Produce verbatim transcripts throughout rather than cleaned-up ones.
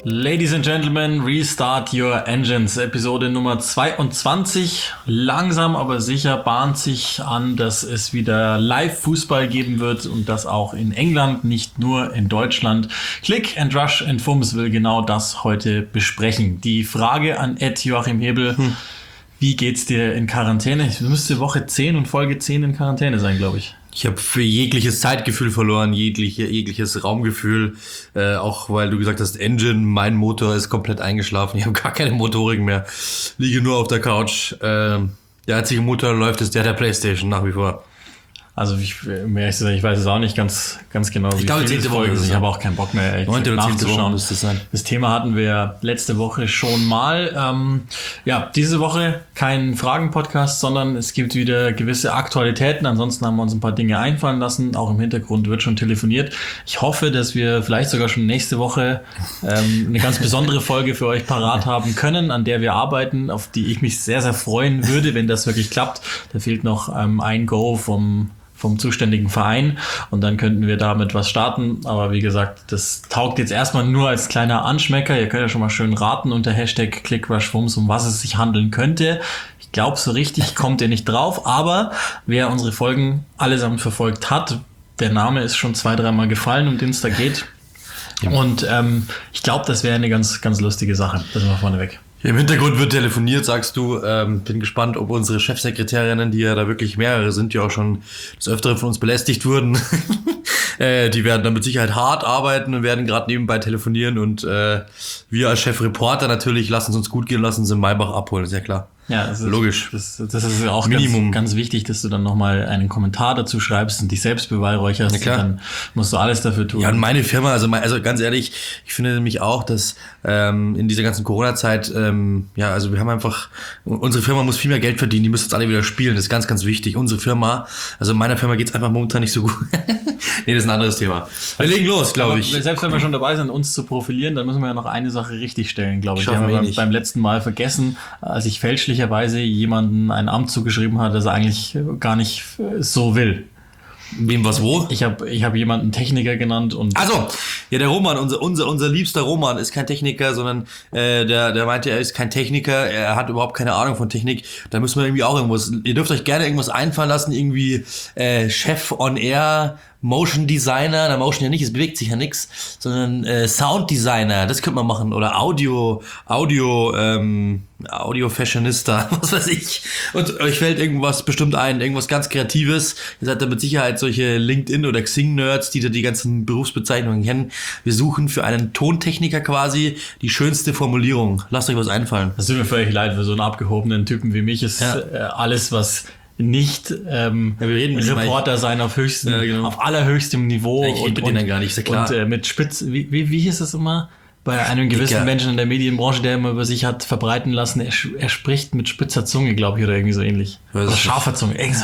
Ladies and Gentlemen, Restart Your Engines, Episode Nummer zweiundzwanzig. Langsam aber sicher bahnt sich an, dass es wieder Live-Fußball geben wird und das auch in England, nicht nur in Deutschland. Click and Rush and Fums will genau das heute besprechen. Die Frage an Ed Joachim Hebel, hm. wie geht's dir in Quarantäne? Du müsste Woche zehn und Folge zehn in Quarantäne sein, glaube ich. Ich habe für jegliches Zeitgefühl verloren, jegliche, jegliches Raumgefühl, äh, auch weil du gesagt hast, Engine, mein Motor ist komplett eingeschlafen, ich habe gar keine Motorik mehr, liege nur auf der Couch. Äh, der einzige Motor läuft ist der der Playstation nach wie vor. Also ich, ich weiß es auch nicht ganz, ganz genau, wie ich glaube, viele Folgen sind. Ich habe auch keinen Bock mehr neunte oder zehnte Woche müsste es sein. Das Thema hatten wir letzte Woche schon mal. Ähm, ja, diese Woche kein Fragen-Podcast, sondern es gibt wieder gewisse Aktualitäten. Ansonsten haben wir uns ein paar Dinge einfallen lassen. Auch im Hintergrund wird schon telefoniert. Ich hoffe, dass wir vielleicht sogar schon nächste Woche ähm, eine ganz besondere Folge für euch parat haben können, an der wir arbeiten, auf die ich mich sehr, sehr freuen würde, wenn das wirklich klappt. Da fehlt noch ähm, ein Go vom vom zuständigen Verein und dann könnten wir damit was starten, aber wie gesagt, das taugt jetzt erstmal nur als kleiner Anschmecker. Ihr könnt ja schon mal schön raten unter Hashtag ClickRushFums, um was es sich handeln könnte. Ich glaube, so richtig kommt ihr nicht drauf, aber wer unsere Folgen allesamt verfolgt hat, der Name ist schon zwei, dreimal gefallen, um den es da geht. Ja. Und ähm, ich glaube, das wäre eine ganz, ganz lustige Sache. Das mal vorneweg. Im Hintergrund wird telefoniert, sagst du. Ähm, bin gespannt, ob unsere Chefsekretärinnen, die ja da wirklich mehrere sind, die auch schon des Öfteren von uns belästigt wurden, äh, die werden dann mit Sicherheit hart arbeiten und werden gerade nebenbei telefonieren. Und äh, wir als Chefreporter natürlich lassen es uns gut gehen, lassen uns in Maybach abholen, ist ja klar. Ja, das ist, logisch. Das, das ist auch Minimum. Ganz, ganz wichtig, dass du dann nochmal einen Kommentar dazu schreibst und dich selbst beweihräucherst. Ja, klar. Dann musst du alles dafür tun. Ja, und meine Firma, also, also ganz ehrlich, ich finde nämlich auch, dass ähm, in dieser ganzen Corona-Zeit, ähm, ja, also wir haben einfach, unsere Firma muss viel mehr Geld verdienen, die müssen jetzt alle wieder spielen, das ist ganz, ganz wichtig. Unsere Firma, also meiner Firma geht's einfach momentan nicht so gut. Nee, das ist ein anderes Thema. Wir legen los, glaube ich. Selbst wenn wir schon dabei sind, uns zu profilieren, dann müssen wir ja noch eine Sache richtig stellen, glaube ich. Die haben wir beim, beim letzten Mal vergessen, als ich fälschlicherweise jemanden ein Amt zugeschrieben hat, das er eigentlich gar nicht so will. Wem was wo? Ich habe ich hab jemanden Techniker genannt und... Also, ja, der Roman, unser, unser, unser liebster Roman ist kein Techniker, sondern äh, der, der meinte, er ist kein Techniker, er hat überhaupt keine Ahnung von Technik. Da müssen wir irgendwie auch irgendwas... Ihr dürft euch gerne irgendwas einfallen lassen, irgendwie äh, Chef on Air, Motion Designer, na Motion ja nicht, es bewegt sich ja nichts, sondern äh, Sound Designer, das könnte man machen, oder Audio, Audio, ähm, Audio Fashionista, was weiß ich. Und euch fällt irgendwas bestimmt ein, irgendwas ganz Kreatives. Ihr seid da mit Sicherheit solche LinkedIn oder Xing-Nerds, die da die ganzen Berufsbezeichnungen kennen. Wir suchen für einen Tontechniker quasi die schönste Formulierung. Lasst euch was einfallen. Das tut mir völlig leid, für so einen abgehobenen Typen wie mich ist ja. äh, alles, was nicht ähm, ja, wir reden mit Reporter sein auf höchstem, ja, genau. auf allerhöchstem Niveau. Ja, ich und, und, gar nicht, ist ja klar. Und äh, mit Spitz, wie, wie, wie hieß es immer? Bei einem gewissen Dicker. Menschen in der Medienbranche, der immer über sich hat verbreiten lassen, er, er spricht mit spitzer Zunge, glaube ich, oder irgendwie so ähnlich. Oder scharfer Zunge. Irgendwie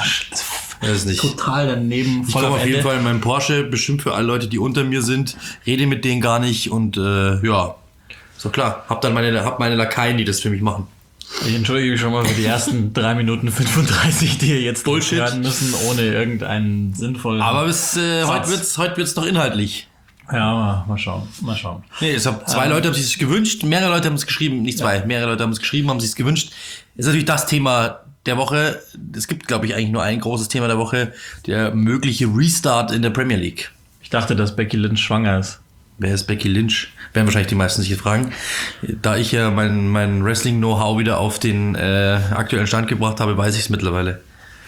so weiß nicht. Total daneben. Ich komme auf jeden Fall in meinem Porsche, bestimmt für alle Leute, die unter mir sind, rede mit denen gar nicht und äh, ja, so klar, hab dann meine, hab meine Lakaien, die das für mich machen. Ich entschuldige mich schon mal für die ersten drei Minuten fünfunddreißig, die ihr jetzt Bullshit hören müssen, ohne irgendeinen sinnvollen... Aber bis, äh, heute wird's, heute wird's noch inhaltlich. Ja, mal, mal schauen, mal schauen. Nee, es hab, zwei ähm, Leute haben sich es gewünscht, mehrere Leute haben es geschrieben, nicht zwei, ja. mehrere Leute haben es geschrieben, haben sich es gewünscht. Ist natürlich das Thema der Woche. Es gibt, glaube ich, eigentlich nur ein großes Thema der Woche, der mögliche Restart in der Premier League. Ich dachte, dass Becky Lynch schwanger ist. Wer ist Becky Lynch? Werden wahrscheinlich die meisten sich hier fragen. Da ich ja mein, mein Wrestling-Know-how wieder auf den äh, aktuellen Stand gebracht habe, weiß ich es mittlerweile.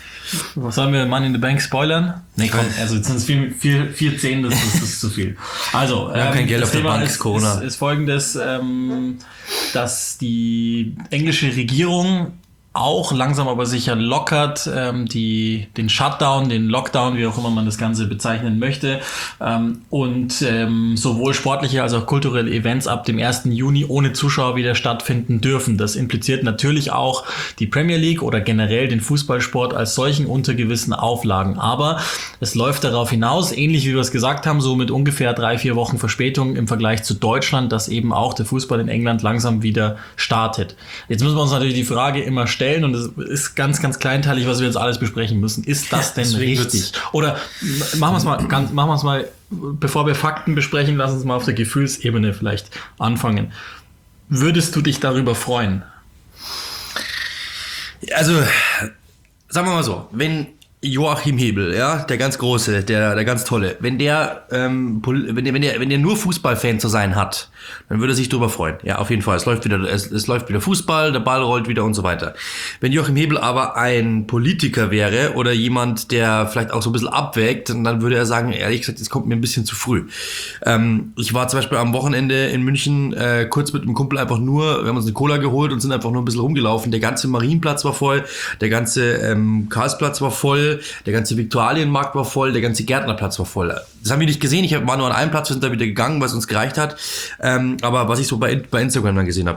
Was sollen wir Money in the Bank spoilern? Nee, komm, also jetzt sind es vier, vier, vier Zehn, das ist, das ist zu viel. Also, wir haben ähm, kein Geld auf der Bank, ist, Corona. Ist, ist folgendes, ähm, dass die englische Regierung auch langsam aber sicher lockert, ähm, die, den Shutdown, den Lockdown, wie auch immer man das Ganze bezeichnen möchte, ähm, und ähm, sowohl sportliche als auch kulturelle Events ab dem ersten Juni ohne Zuschauer wieder stattfinden dürfen. Das impliziert natürlich auch die Premier League oder generell den Fußballsport als solchen unter gewissen Auflagen. Aber es läuft darauf hinaus, ähnlich wie wir es gesagt haben, so mit ungefähr drei, vier Wochen Verspätung im Vergleich zu Deutschland, dass eben auch der Fußball in England langsam wieder startet. Jetzt müssen wir uns natürlich die Frage immer stellen, stellen und es ist ganz, ganz kleinteilig, was wir jetzt alles besprechen müssen. Ist das denn richtig? Oder machen wir es mal, ganz, machen wir es mal, bevor wir Fakten besprechen, lass uns mal auf der Gefühlsebene vielleicht anfangen. Würdest du dich darüber freuen? Also, sagen wir mal so, wenn Joachim Hebel, ja, der ganz Große, der, der ganz Tolle, wenn der, ähm, wenn der, wenn der, wenn der nur Fußballfan zu sein hat, dann würde er sich darüber freuen. Ja, auf jeden Fall. Es läuft wieder, es, es läuft wieder Fußball, der Ball rollt wieder und so weiter. Wenn Joachim Hebel aber ein Politiker wäre oder jemand, der vielleicht auch so ein bisschen abwägt, dann würde er sagen, ehrlich gesagt, es kommt mir ein bisschen zu früh. Ähm, ich war zum Beispiel am Wochenende in München, äh, kurz mit einem Kumpel einfach nur, wir haben uns eine Cola geholt und sind einfach nur ein bisschen rumgelaufen. Der ganze Marienplatz war voll, der ganze ähm, Karlsplatz war voll, der ganze Viktualienmarkt war voll, der ganze Gärtnerplatz war voll. Das haben wir nicht gesehen, ich war nur an einem Platz, wir sind da wieder gegangen, weil es uns gereicht hat. Ähm, aber was ich so bei, bei Instagram dann gesehen habe.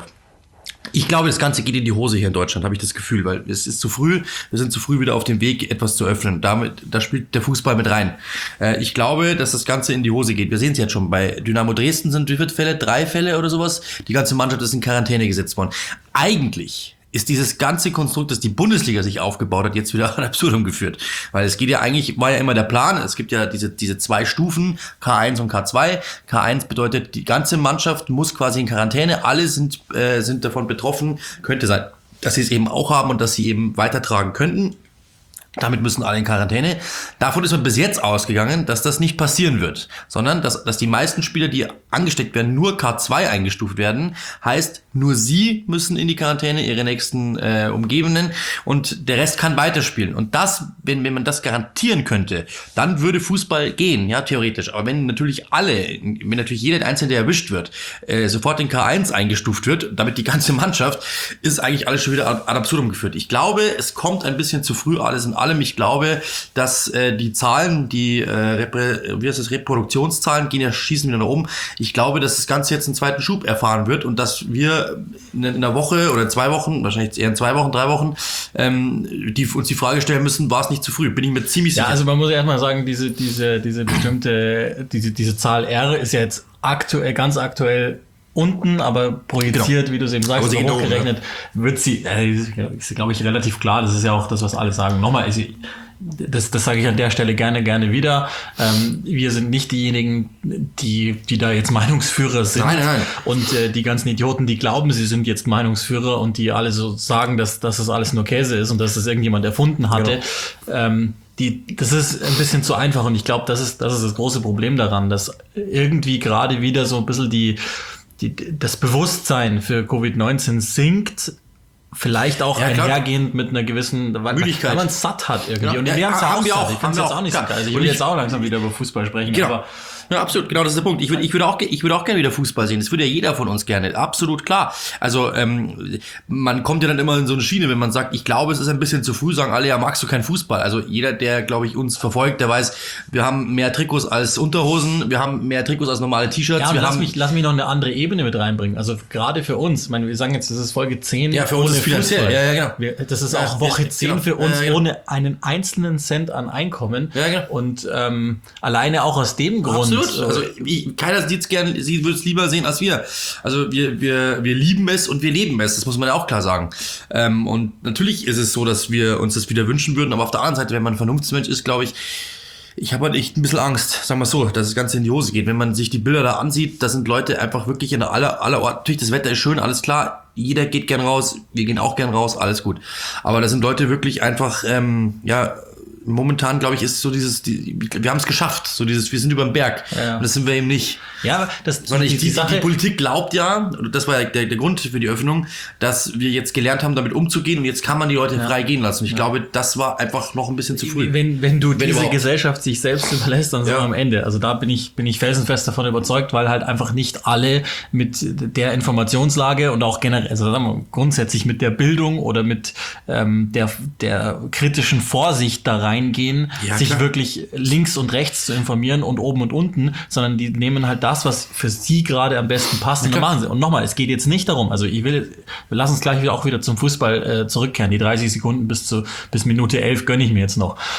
Ich glaube, das Ganze geht in die Hose hier in Deutschland, habe ich das Gefühl, weil es ist zu früh, wir sind zu früh wieder auf dem Weg, etwas zu öffnen. Damit, da spielt der Fußball mit rein. Äh, ich glaube, dass das Ganze in die Hose geht. Wir sehen es jetzt schon, bei Dynamo Dresden sind wie viele Fälle? Drei Fälle oder sowas. Die ganze Mannschaft ist in Quarantäne gesetzt worden. Eigentlich ist dieses ganze Konstrukt, das die Bundesliga sich aufgebaut hat, jetzt wieder ad absurdum geführt. Weil es geht ja eigentlich, war ja immer der Plan, es gibt ja diese diese zwei Stufen, K eins und K zwei. K eins bedeutet, die ganze Mannschaft muss quasi in Quarantäne, alle sind äh, sind davon betroffen, könnte sein, dass sie es eben auch haben und dass sie eben weitertragen könnten. Damit müssen alle in Quarantäne. Davon ist man bis jetzt ausgegangen, dass das nicht passieren wird, sondern dass, dass die meisten Spieler, die angesteckt werden, nur K zwei eingestuft werden. Heißt, nur sie müssen in die Quarantäne, ihre nächsten äh, Umgebenden, und der Rest kann weiterspielen. Und das, wenn, wenn man das garantieren könnte, dann würde Fußball gehen, ja, theoretisch. Aber wenn natürlich alle, wenn natürlich jeder Einzelne, der erwischt wird, äh, sofort in K eins eingestuft wird, damit die ganze Mannschaft, ist eigentlich alles schon wieder ad absurdum geführt. Ich glaube, es kommt ein bisschen zu früh alles in allem. Ich glaube, dass äh, die Zahlen, die äh, Repre- wie heißt das, Reproduktionszahlen gehen ja, schießen wieder nach oben. Ich glaube, dass das Ganze jetzt einen zweiten Schub erfahren wird und dass wir in einer Woche oder zwei Wochen, wahrscheinlich eher in zwei Wochen, drei Wochen, ähm, die, uns die Frage stellen müssen, war es nicht zu früh? Bin ich mir ziemlich sicher. Ja, also man muss ja erstmal sagen, diese, diese, diese bestimmte, diese, diese Zahl R ist ja jetzt aktuell, ganz aktuell unten, aber projiziert, genau, wie du es eben sagst, so hochgerechnet, ja, wird sie, äh, ist, glaube ich, relativ klar. Das ist ja auch das, was alle sagen. Nochmal, ist sie, das, das sage ich an der Stelle gerne, gerne wieder. Ähm, wir sind nicht diejenigen, die, die da jetzt Meinungsführer sind. Nein, nein. Und äh, die ganzen Idioten, die glauben, sie sind jetzt Meinungsführer und die alle so sagen, dass, dass das alles nur Käse ist und dass das irgendjemand erfunden hatte. Genau. Ähm, Die, das ist ein bisschen zu einfach und ich glaube, das ist, das ist das große Problem daran, dass irgendwie gerade wieder so ein bisschen die, die, das Bewusstsein für Covid neunzehn sinkt, vielleicht auch ja, einhergehend mit einer gewissen Müdigkeit, weil man es satt hat irgendwie. Genau. Und wir ja, haben es haben ja wir auch auch, ich finde es jetzt auch nicht so geil. Also ich will jetzt auch langsam wieder über Fußball sprechen. Genau. Aber ja, absolut, genau, das ist der Punkt. Ich würde, ich würde auch, ich würde auch gerne wieder Fußball sehen. Das würde ja jeder von uns gerne. Absolut klar. Also, ähm, man kommt ja dann immer in so eine Schiene, wenn man sagt, ich glaube, es ist ein bisschen zu früh, sagen alle, ja, magst du keinen Fußball? Also, jeder, der, glaube ich, uns verfolgt, der weiß, wir haben mehr Trikots als Unterhosen, wir haben mehr Trikots als normale T-Shirts. Ja, wir lass haben mich, lass mich noch eine andere Ebene mit reinbringen. Also, gerade für uns, ich meine, wir sagen jetzt, das ist Folge zehn. Ja, für uns ist finanziell. Ja, ja, genau. Wir, das ist auch Woche zehn genau. für uns, ja, genau, ohne einen einzelnen Cent an Einkommen. Ja, genau. Und, ähm, alleine auch aus dem Grund. Absolut. Also, ich, keiner sieht es gerne, sie würde es lieber sehen als wir. Also wir, wir, wir lieben es und wir leben es, das muss man ja auch klar sagen. Ähm, und natürlich ist es so, dass wir uns das wieder wünschen würden, aber auf der anderen Seite, wenn man ein Vernunftsmensch ist, glaube ich, ich habe halt echt ein bisschen Angst, sagen wir so, dass das Ganze in die Hose geht. Wenn man sich die Bilder da ansieht, da sind Leute einfach wirklich in der aller, aller Ort. Natürlich, das Wetter ist schön, alles klar. Jeder geht gern raus, wir gehen auch gern raus, alles gut. Aber da sind Leute wirklich einfach, ähm, ja, momentan, glaube ich, ist so dieses, die, wir haben es geschafft, so dieses, wir sind über dem Berg. Ja. Und das sind wir eben nicht. Ja, das, sondern die, die, die Politik glaubt ja, das war ja der, der Grund für die Öffnung, dass wir jetzt gelernt haben, damit umzugehen und jetzt kann man die Leute ja. frei gehen lassen. Und ich ja. glaube, das war einfach noch ein bisschen zu früh. Wenn, wenn du wenn diese überhaupt. Gesellschaft sich selbst überlässt, dann sind ja. wir am Ende. Also da bin ich, bin ich felsenfest davon überzeugt, weil halt einfach nicht alle mit der Informationslage und auch generell, also sagen wir, grundsätzlich mit der Bildung oder mit ähm, der, der kritischen Vorsicht da reingehen, ja, sich klar. wirklich links und rechts zu informieren und oben und unten, sondern die nehmen halt das, was für sie gerade am besten passt, und dann machen sie. Und nochmal, es geht jetzt nicht darum, also ich will, wir lassen uns gleich wieder auch wieder zum Fußball äh, zurückkehren. Die dreißig Sekunden bis zu bis Minute elf gönne ich mir jetzt noch.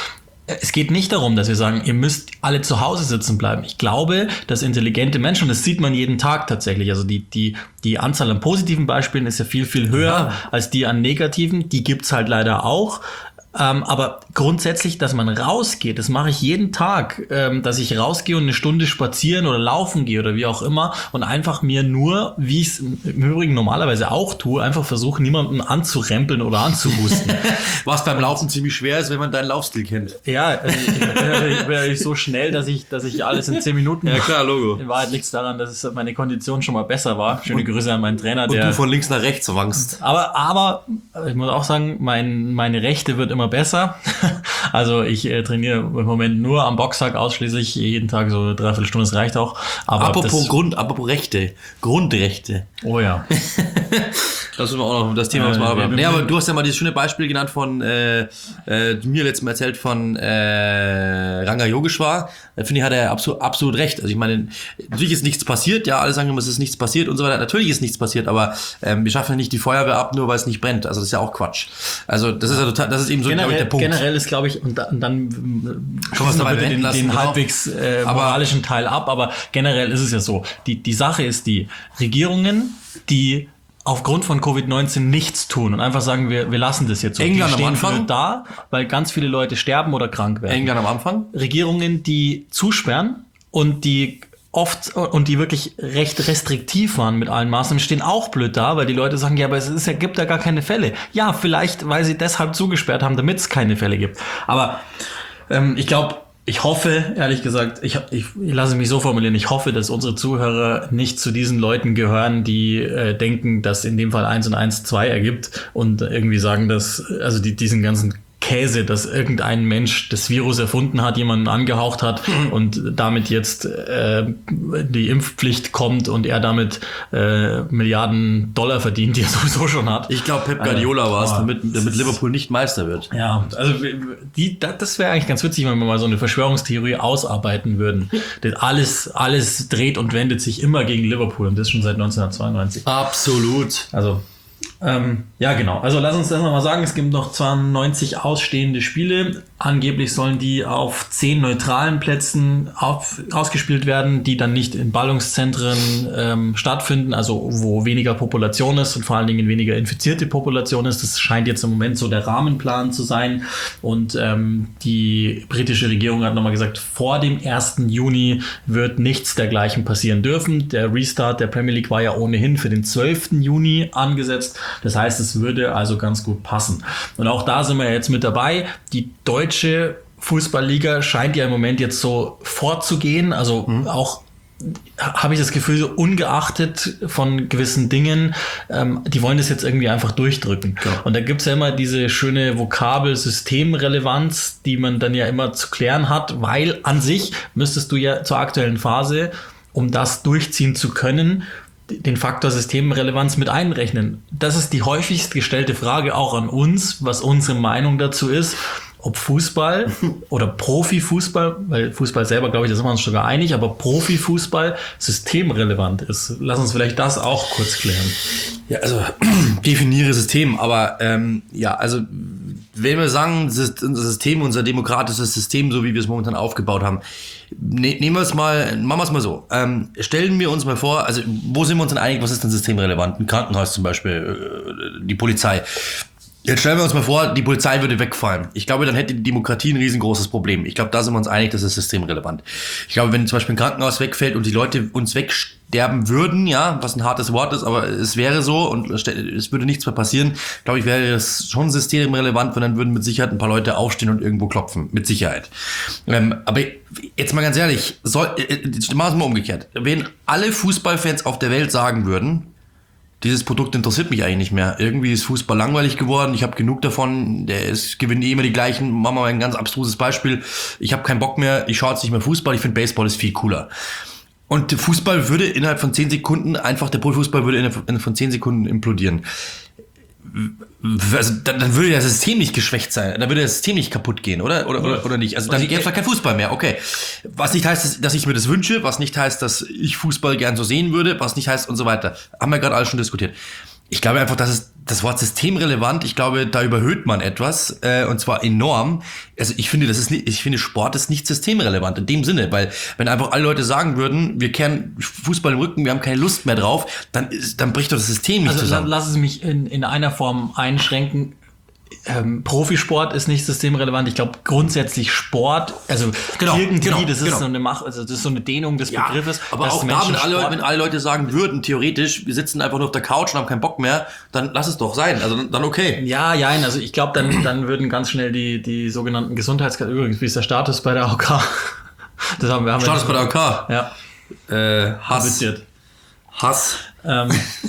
es geht nicht darum, dass wir sagen, ihr müsst alle zu Hause sitzen bleiben. Ich glaube, dass intelligente Menschen, und das sieht man jeden Tag tatsächlich, also die, die, die Anzahl an positiven Beispielen ist ja viel, viel höher ja. als die an negativen. Die gibt's halt leider auch. Ähm, aber grundsätzlich, dass man rausgeht, das mache ich jeden Tag, ähm, dass ich rausgehe und eine Stunde spazieren oder laufen gehe oder wie auch immer und einfach mir nur, wie ich es im Übrigen normalerweise auch tue, einfach versuche, niemanden anzurempeln oder anzuhusten. Was beim Laufen ziemlich schwer ist, wenn man deinen Laufstil kennt. Ja, also ich, ich bin ja so schnell, dass ich, dass ich alles in zehn Minuten Ja klar, Logo. In Wahrheit liegt es daran, dass es meine Kondition schon mal besser war. Schöne und, Grüße an meinen Trainer. Und der, du von links nach rechts wankst. Aber, aber ich muss auch sagen, mein, meine Rechte wird immer besser. Also ich äh, trainiere im Moment nur am Boxsack ausschließlich, jeden Tag so eine Dreiviertelstunde, das reicht auch. Aber apropos das, Grund, apropos Rechte, Grundrechte. Oh ja. Das ist auch noch das Thema, was wir haben. Nee, aber du hast ja mal dieses schöne Beispiel genannt von, äh, äh, mir letztes Mal erzählt von äh, Ranga Yogeshwar. Da finde ich, hat er absolut, absolut recht. Also ich meine, natürlich ist nichts passiert, ja, alle sagen immer, es ist nichts passiert und so weiter. Natürlich ist nichts passiert, aber ähm, wir schaffen ja nicht die Feuerwehr ab, nur weil es nicht brennt. Also das ist ja auch Quatsch. Also das ist ja total, das ist eben so, generell, glaube ich, der Punkt. Generell ist, glaube ich, und, da, und dann kann man dabei den, lassen, den genau. halbwegs äh, moralischen Teil ab, aber generell ist es ja so. Die, die Sache ist die, Regierungen, die aufgrund von Covid neunzehn nichts tun und einfach sagen, wir, wir lassen das jetzt so. England die stehen am Anfang da, weil ganz viele Leute sterben oder krank werden. England am Anfang. Regierungen, die zusperren und die oft und die wirklich recht restriktiv waren mit allen Maßnahmen, stehen auch blöd da, weil die Leute sagen, ja, aber es ist ja, gibt ja gar keine Fälle. Ja, vielleicht, weil sie deshalb zugesperrt haben, damit es keine Fälle gibt. Aber ähm, ich glaube, ich hoffe, ehrlich gesagt, ich, ich, ich lasse mich so formulieren, ich hoffe, dass unsere Zuhörer nicht zu diesen Leuten gehören, die äh, denken, dass in dem Fall eins und eins zwei ergibt und irgendwie sagen, dass, also die, diesen ganzen Käse, dass irgendein Mensch das Virus erfunden hat, jemanden angehaucht hat und damit jetzt äh, die Impfpflicht kommt und er damit äh, Milliarden Dollar verdient, die er sowieso schon hat. Ich glaube, Pep Guardiola war es, oh, damit, damit Liverpool nicht Meister wird. Ja, also die, das wäre eigentlich ganz witzig, wenn wir mal so eine Verschwörungstheorie ausarbeiten würden. Denn alles, alles dreht und wendet sich immer gegen Liverpool und das schon seit neunzehnhundertzweiundneunzig. Absolut. Also Ähm, ja, genau. Also lass uns das nochmal sagen, es gibt noch zweiundneunzig ausstehende Spiele. Angeblich sollen die auf zehn neutralen Plätzen auf, ausgespielt werden, die dann nicht in Ballungszentren ähm, stattfinden, also wo weniger Population ist und vor allen Dingen weniger infizierte Population ist. Das scheint jetzt im Moment so der Rahmenplan zu sein. Und ähm, die britische Regierung hat nochmal gesagt, vor dem ersten Juni wird nichts dergleichen passieren dürfen. Der Restart der Premier League war ja ohnehin für den zwölften Juni angesetzt. Das heißt, es würde also ganz gut passen. Und auch da sind wir jetzt mit dabei. Die deutsche Fußballliga scheint ja im Moment jetzt so fortzugehen. Also mhm. auch habe ich das Gefühl, so ungeachtet von gewissen Dingen, ähm, die wollen das jetzt irgendwie einfach durchdrücken. Ja. Und da gibt's ja immer diese schöne Vokabel Systemrelevanz, die man dann ja immer zu klären hat, weil an sich müsstest du ja zur aktuellen Phase, um das durchziehen zu können, den Faktor Systemrelevanz mit einrechnen. Das ist die häufigst gestellte Frage auch an uns, was unsere Meinung dazu ist, ob Fußball oder Profifußball, weil Fußball selber, glaube ich, da sind wir uns sogar einig, aber Profifußball systemrelevant ist. Lass uns vielleicht das auch kurz klären. Ja, also definiere System, aber ähm, ja, also wenn wir sagen, unser System, unser demokratisches System, so wie wir es momentan aufgebaut haben, ne, nehmen wir es mal, machen wir es mal so. Ähm, stellen wir uns mal vor, also wo sind wir uns denn einig, was ist denn systemrelevant? Ein Krankenhaus zum Beispiel, äh, die Polizei. Jetzt stellen wir uns mal vor, die Polizei würde wegfallen. Ich glaube, dann hätte die Demokratie ein riesengroßes Problem. Ich glaube, da sind wir uns einig, das ist systemrelevant. Ich glaube, wenn zum Beispiel ein Krankenhaus wegfällt und die Leute uns wegsterben würden, ja, was ein hartes Wort ist, aber es wäre so und es würde nichts mehr passieren, glaube ich, wäre es schon systemrelevant, weil dann würden mit Sicherheit ein paar Leute aufstehen und irgendwo klopfen. Mit Sicherheit. Ähm, aber jetzt mal ganz ehrlich, soll, äh, machen wir mal umgekehrt. Wenn alle Fußballfans auf der Welt sagen würden, dieses Produkt interessiert mich eigentlich nicht mehr. Irgendwie ist Fußball langweilig geworden. Ich habe genug davon. Der ist, gewinnt eh immer die gleichen. Machen wir mal ein ganz abstruses Beispiel. Ich habe keinen Bock mehr. Ich schaue jetzt nicht mehr Fußball. Ich finde Baseball ist viel cooler. Und der Fußball würde innerhalb von zehn Sekunden, einfach der Profifußball würde innerhalb von zehn Sekunden implodieren. Also, dann, dann würde das System nicht geschwächt sein. Dann würde das System nicht kaputt gehen, oder? Oder, oder, oder nicht? Also dann gäbe es kein Fußball mehr. Okay. Was nicht heißt, dass ich mir das wünsche, was nicht heißt, dass ich Fußball gern so sehen würde, was nicht heißt und so weiter. Haben wir gerade alles schon diskutiert. Ich glaube einfach, dass es das Wort systemrelevant, ich glaube, da überhöht man etwas, äh, und zwar enorm. Also ich finde, das ist nicht, ich finde, Sport ist nicht systemrelevant in dem Sinne, weil wenn einfach alle Leute sagen würden, wir kehren Fußball im Rücken, wir haben keine Lust mehr drauf, dann ist, dann bricht doch das System nicht also zusammen. Lass es mich in, in einer Form einschränken. Ähm, Profisport ist nicht systemrelevant. Ich glaube grundsätzlich Sport, also genau, irgendwie, genau, das ist genau. so eine Mach, also das ist so eine Dehnung des ja, Begriffes. Aber auch da, wenn alle, wenn alle Leute sagen würden, theoretisch, wir sitzen einfach nur auf der Couch und haben keinen Bock mehr, dann lass es doch sein. Also dann okay. Ja, ja, also ich glaube, dann, dann würden ganz schnell die, die sogenannten Gesundheitskategorien, übrigens, wie ist der Status bei der A O K? Das haben wir, haben Status wir bei der A O K? Ja. Äh, Hass. Hass. Hass. Ähm,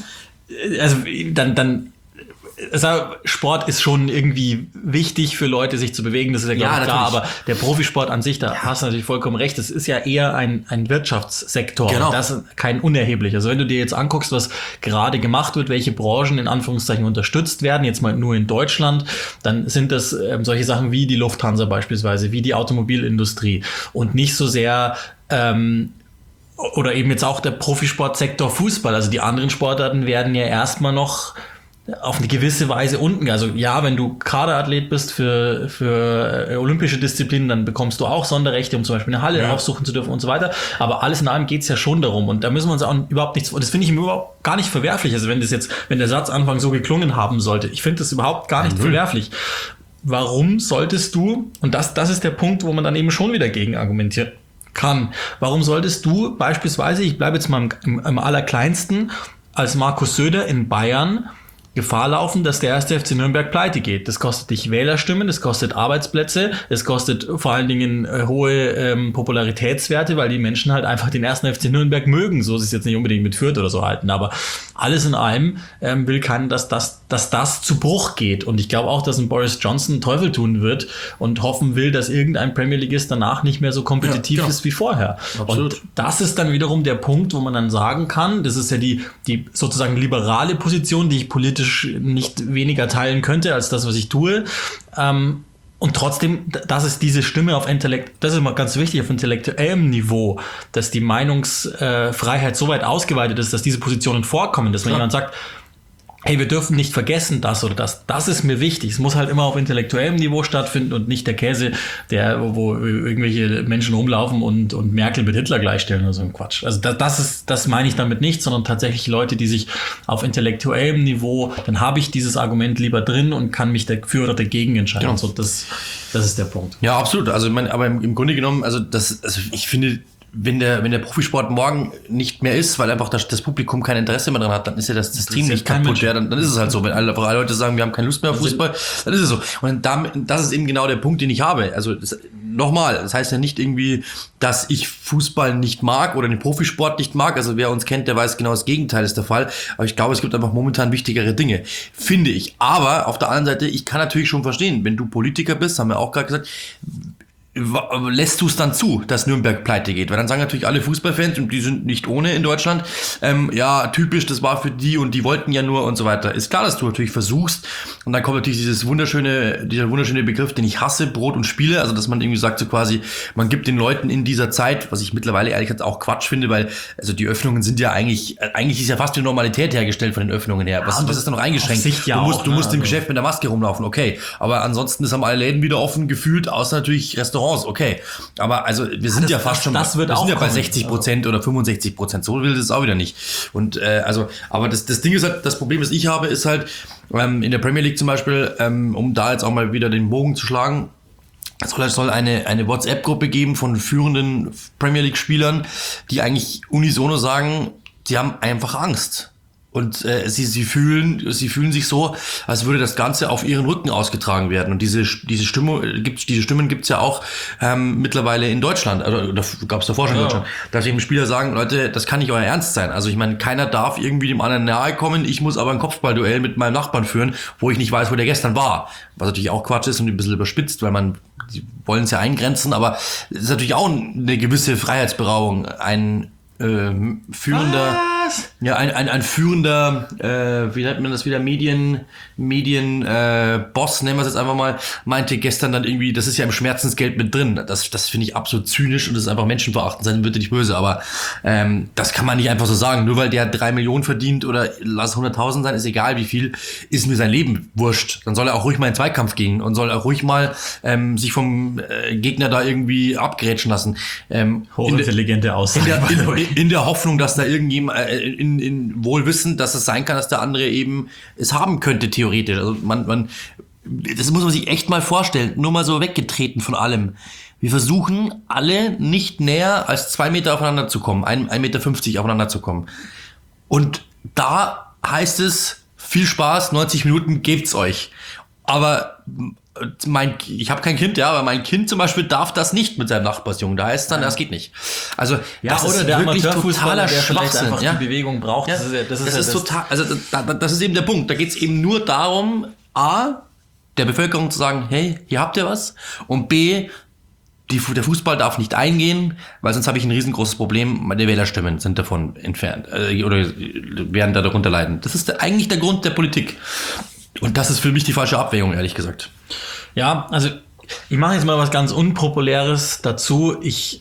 also dann, dann Also Sport ist schon irgendwie wichtig für Leute, sich zu bewegen, das ist ja, glaube Ja, ich, klar, natürlich. aber der Profisport an sich, da Ja. hast du natürlich vollkommen recht, das ist ja eher ein, ein Wirtschaftssektor. Genau. Das ist kein unerheblich. Also wenn du dir jetzt anguckst, was gerade gemacht wird, welche Branchen in Anführungszeichen unterstützt werden, jetzt mal nur in Deutschland, dann sind das ähm, solche Sachen wie die Lufthansa beispielsweise, wie die Automobilindustrie und nicht so sehr ähm, oder eben jetzt auch der Profisportsektor Fußball. Also die anderen Sportarten werden ja erstmal noch auf eine gewisse Weise unten. Also ja, wenn du Kaderathlet bist für, für äh, olympische Disziplinen, dann bekommst du auch Sonderrechte, um zum Beispiel eine Halle Ja. aufsuchen zu dürfen und so weiter. Aber alles in allem geht's ja schon darum. Und da müssen wir uns auch überhaupt nichts, und das finde ich überhaupt gar nicht verwerflich. Also wenn das jetzt, wenn der Satzanfang so geklungen haben sollte, ich finde das überhaupt gar nicht Mhm. verwerflich. Warum solltest du, und das, das ist der Punkt, wo man dann eben schon wieder gegen argumentiert kann. Warum solltest du beispielsweise, ich bleibe jetzt mal im, im, im Allerkleinsten, als Markus Söder in Bayern Gefahr laufen, dass der erste F C Nürnberg pleite geht. Das kostet dich Wählerstimmen, das kostet Arbeitsplätze, es kostet vor allen Dingen äh, hohe ähm, Popularitätswerte, weil die Menschen halt einfach den ersten F C Nürnberg mögen. So ist es jetzt nicht unbedingt mit Fürth oder so halten, aber alles in allem ähm, will keiner, dass das, dass das zu Bruch geht. Und ich glaube auch, dass ein Boris Johnson Teufel tun wird und hoffen will, dass irgendein Premier Leagueist danach nicht mehr so kompetitiv Ja, genau. ist wie vorher. Absolut. Und das ist dann wiederum der Punkt, wo man dann sagen kann, das ist ja die, die sozusagen liberale Position, die ich politisch nicht weniger teilen könnte als das, was ich tue. Ähm, und trotzdem, dass es diese Stimme auf Intellekt, das ist immer ganz wichtig, auf intellektuellem Niveau, dass die Meinungsfreiheit so weit ausgeweitet ist, dass diese Positionen vorkommen, dass wenn Ja. jemand sagt, hey, wir dürfen nicht vergessen das oder das. Das ist mir wichtig. Es muss halt immer auf intellektuellem Niveau stattfinden und nicht der Käse, der, wo, wo irgendwelche Menschen rumlaufen und, und Merkel mit Hitler gleichstellen oder so ein Quatsch. Also das, das ist, das meine ich damit nicht, sondern tatsächlich Leute, die sich auf intellektuellem Niveau, dann habe ich dieses Argument lieber drin und kann mich dafür oder dagegen entscheiden. Genau. So, das, das ist der Punkt. Ja, absolut. Also ich meine, aber im, im Grunde genommen, also das, also ich finde, wenn der, wenn der Profisport morgen nicht mehr ist, weil einfach das, das Publikum kein Interesse mehr dran hat, dann ist ja das System ist ja nicht kein kaputt. Mensch. Ja, dann, dann ist es halt so. Wenn alle, alle Leute sagen, wir haben keine Lust mehr auf Fußball, dann ist es so. Und damit, das ist eben genau der Punkt, den ich habe. Also das, nochmal, das heißt ja nicht irgendwie, dass ich Fußball nicht mag oder den Profisport nicht mag. Also wer uns kennt, der weiß genau, das Gegenteil ist der Fall. Aber ich glaube, es gibt einfach momentan wichtigere Dinge, finde ich. Aber auf der anderen Seite, ich kann natürlich schon verstehen, wenn du Politiker bist, haben wir auch gerade gesagt, lässt du es dann zu, dass Nürnberg pleite geht? Weil dann sagen natürlich alle Fußballfans, und die sind nicht ohne in Deutschland, ähm, ja, typisch, das war für die und die wollten ja nur und so weiter. Ist klar, dass du natürlich versuchst, und dann kommt natürlich dieses wunderschöne, dieser wunderschöne Begriff, den ich hasse, Brot und Spiele, also dass man irgendwie sagt so quasi, man gibt den Leuten in dieser Zeit, was ich mittlerweile ehrlich gesagt auch Quatsch finde, weil also die Öffnungen sind ja eigentlich, eigentlich ist ja fast die Normalität hergestellt von den Öffnungen her. Was, und was ist da noch eingeschränkt? auf Sicht ja du musst, auch, du ne? musst im Also- Geschäft mit der Maske rumlaufen, okay. Aber ansonsten ist haben alle Läden wieder offen gefühlt, außer natürlich Restaurants, okay. Aber also wir sind Das- ja fast das- schon, das wird wir sind auch ja bei kommen. sechzig Prozent oder fünfundsechzig Prozent. So will das auch wieder nicht. Und äh, also, aber das, das Ding ist halt, das Problem, das ich habe, ist halt ähm, in der Premier League zum Beispiel, ähm, um da jetzt auch mal wieder den Bogen zu schlagen. Es soll, es soll eine, eine WhatsApp-Gruppe geben von führenden Premier League-Spielern, die eigentlich unisono sagen, sie haben einfach Angst. Und äh, sie, sie fühlen, sie fühlen sich so, als würde das Ganze auf ihren Rücken ausgetragen werden. Und diese, diese Stimmung, gibt, diese Stimmen gibt's ja auch ähm, mittlerweile in Deutschland. Oder, oder gab es davor schon in Ja. Deutschland. Dass eben Spieler sagen, Leute, das kann nicht euer Ernst sein. Also ich meine, keiner darf irgendwie dem anderen nahe kommen. Ich muss aber ein Kopfballduell mit meinem Nachbarn führen, wo ich nicht weiß, wo der gestern war. Was natürlich auch Quatsch ist und ein bisschen überspitzt, weil man, die wollen es ja eingrenzen, aber es ist natürlich auch eine gewisse Freiheitsberaubung. Ein ähm, führender... was? Ja, ein, ein, ein führender, äh, wie nennt man das wieder, Medien, Medien, äh, Boss, nennen wir es jetzt einfach mal, meinte gestern dann irgendwie, das ist ja im Schmerzensgeld mit drin. Das, das finde ich absolut zynisch und das ist einfach menschenverachtend, sein bitte nicht böse, aber ähm, das kann man nicht einfach so sagen. Nur weil der drei Millionen verdient oder lass hunderttausend sein, ist egal wie viel, ist mir sein Leben wurscht. Dann soll er auch ruhig mal in den Zweikampf gehen und soll auch ruhig mal ähm, sich vom äh, Gegner da irgendwie abgrätschen lassen. Ähm, Hochintelligente Aussage. In der, in, in der Hoffnung, dass da irgendjemand, äh, in, in Wohlwissen, dass es sein kann, dass der andere eben es haben könnte, theoretisch. Also man, man, das muss man sich echt mal vorstellen. Nur mal so weggetreten von allem. Wir versuchen alle nicht näher als zwei Meter aufeinander zu kommen, ein, ein Meter fünfzig aufeinander zu kommen. Und da heißt es, viel Spaß, neunzig Minuten gebt's euch. Aber mein, ich habe kein Kind, ja, aber mein Kind zum Beispiel darf das nicht mit seinem Nachbarsjungen. Da heißt es dann, ja. Das geht nicht. Also ja, das oder ist der wirklich totaler der Schwachsinn. Einfach ja? die Bewegung braucht. Ja. Das ist, ja, das ist, das ja ist das total. Also das, das ist eben der Punkt. Da geht es eben nur darum, a, der Bevölkerung zu sagen, hey, hier habt ihr was, und b, die, der Fußball darf nicht eingehen, weil sonst habe ich ein riesengroßes Problem. Meine Wählerstimmen sind davon entfernt äh, oder werden da darunter leiden. Das ist der, eigentlich der Grund der Politik. Und das ist für mich die falsche Abwägung, ehrlich gesagt. Ja, also ich mache jetzt mal was ganz Unpopuläres dazu. Ich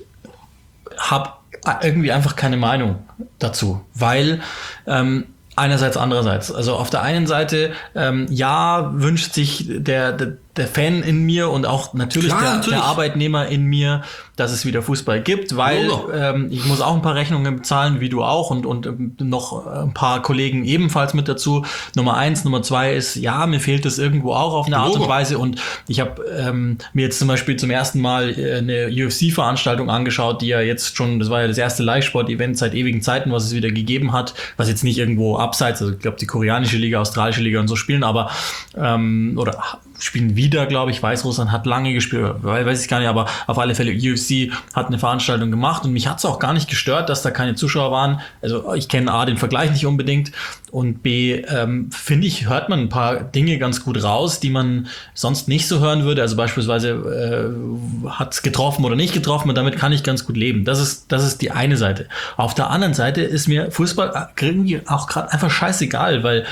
habe irgendwie einfach keine Meinung dazu, weil ähm, einerseits, andererseits. Also auf der einen Seite, ähm, ja, wünscht sich der, der, der Fan in mir und auch natürlich, Klar, der, natürlich. der Arbeitnehmer in mir, dass es wieder Fußball gibt, weil ähm, ich muss auch ein paar Rechnungen bezahlen, wie du auch, und, und ähm, noch ein paar Kollegen ebenfalls mit dazu. Nummer eins, Nummer zwei ist, ja, mir fehlt es irgendwo auch auf eine Art Logo. und Weise, und ich habe ähm, mir jetzt zum Beispiel zum ersten Mal äh, eine U F C-Veranstaltung angeschaut, die ja jetzt schon, das war ja das erste Live-Sport-Event seit ewigen Zeiten, was es wieder gegeben hat, was jetzt nicht irgendwo abseits, also ich glaube die koreanische Liga, australische Liga und so spielen, aber ähm, oder spielen wieder, glaube ich. Weißrussland hat lange gespielt, weiß ich gar nicht, aber auf alle Fälle U F C hat eine Veranstaltung gemacht und mich hat es auch gar nicht gestört, dass da keine Zuschauer waren. Also ich kenne A, den Vergleich nicht unbedingt, und B, ähm, finde ich, hört man ein paar Dinge ganz gut raus, die man sonst nicht so hören würde. Also beispielsweise äh, hat es getroffen oder nicht getroffen, und damit kann ich ganz gut leben. Das ist, das ist die eine Seite. Auf der anderen Seite ist mir Fußball irgendwie auch gerade einfach scheißegal, weil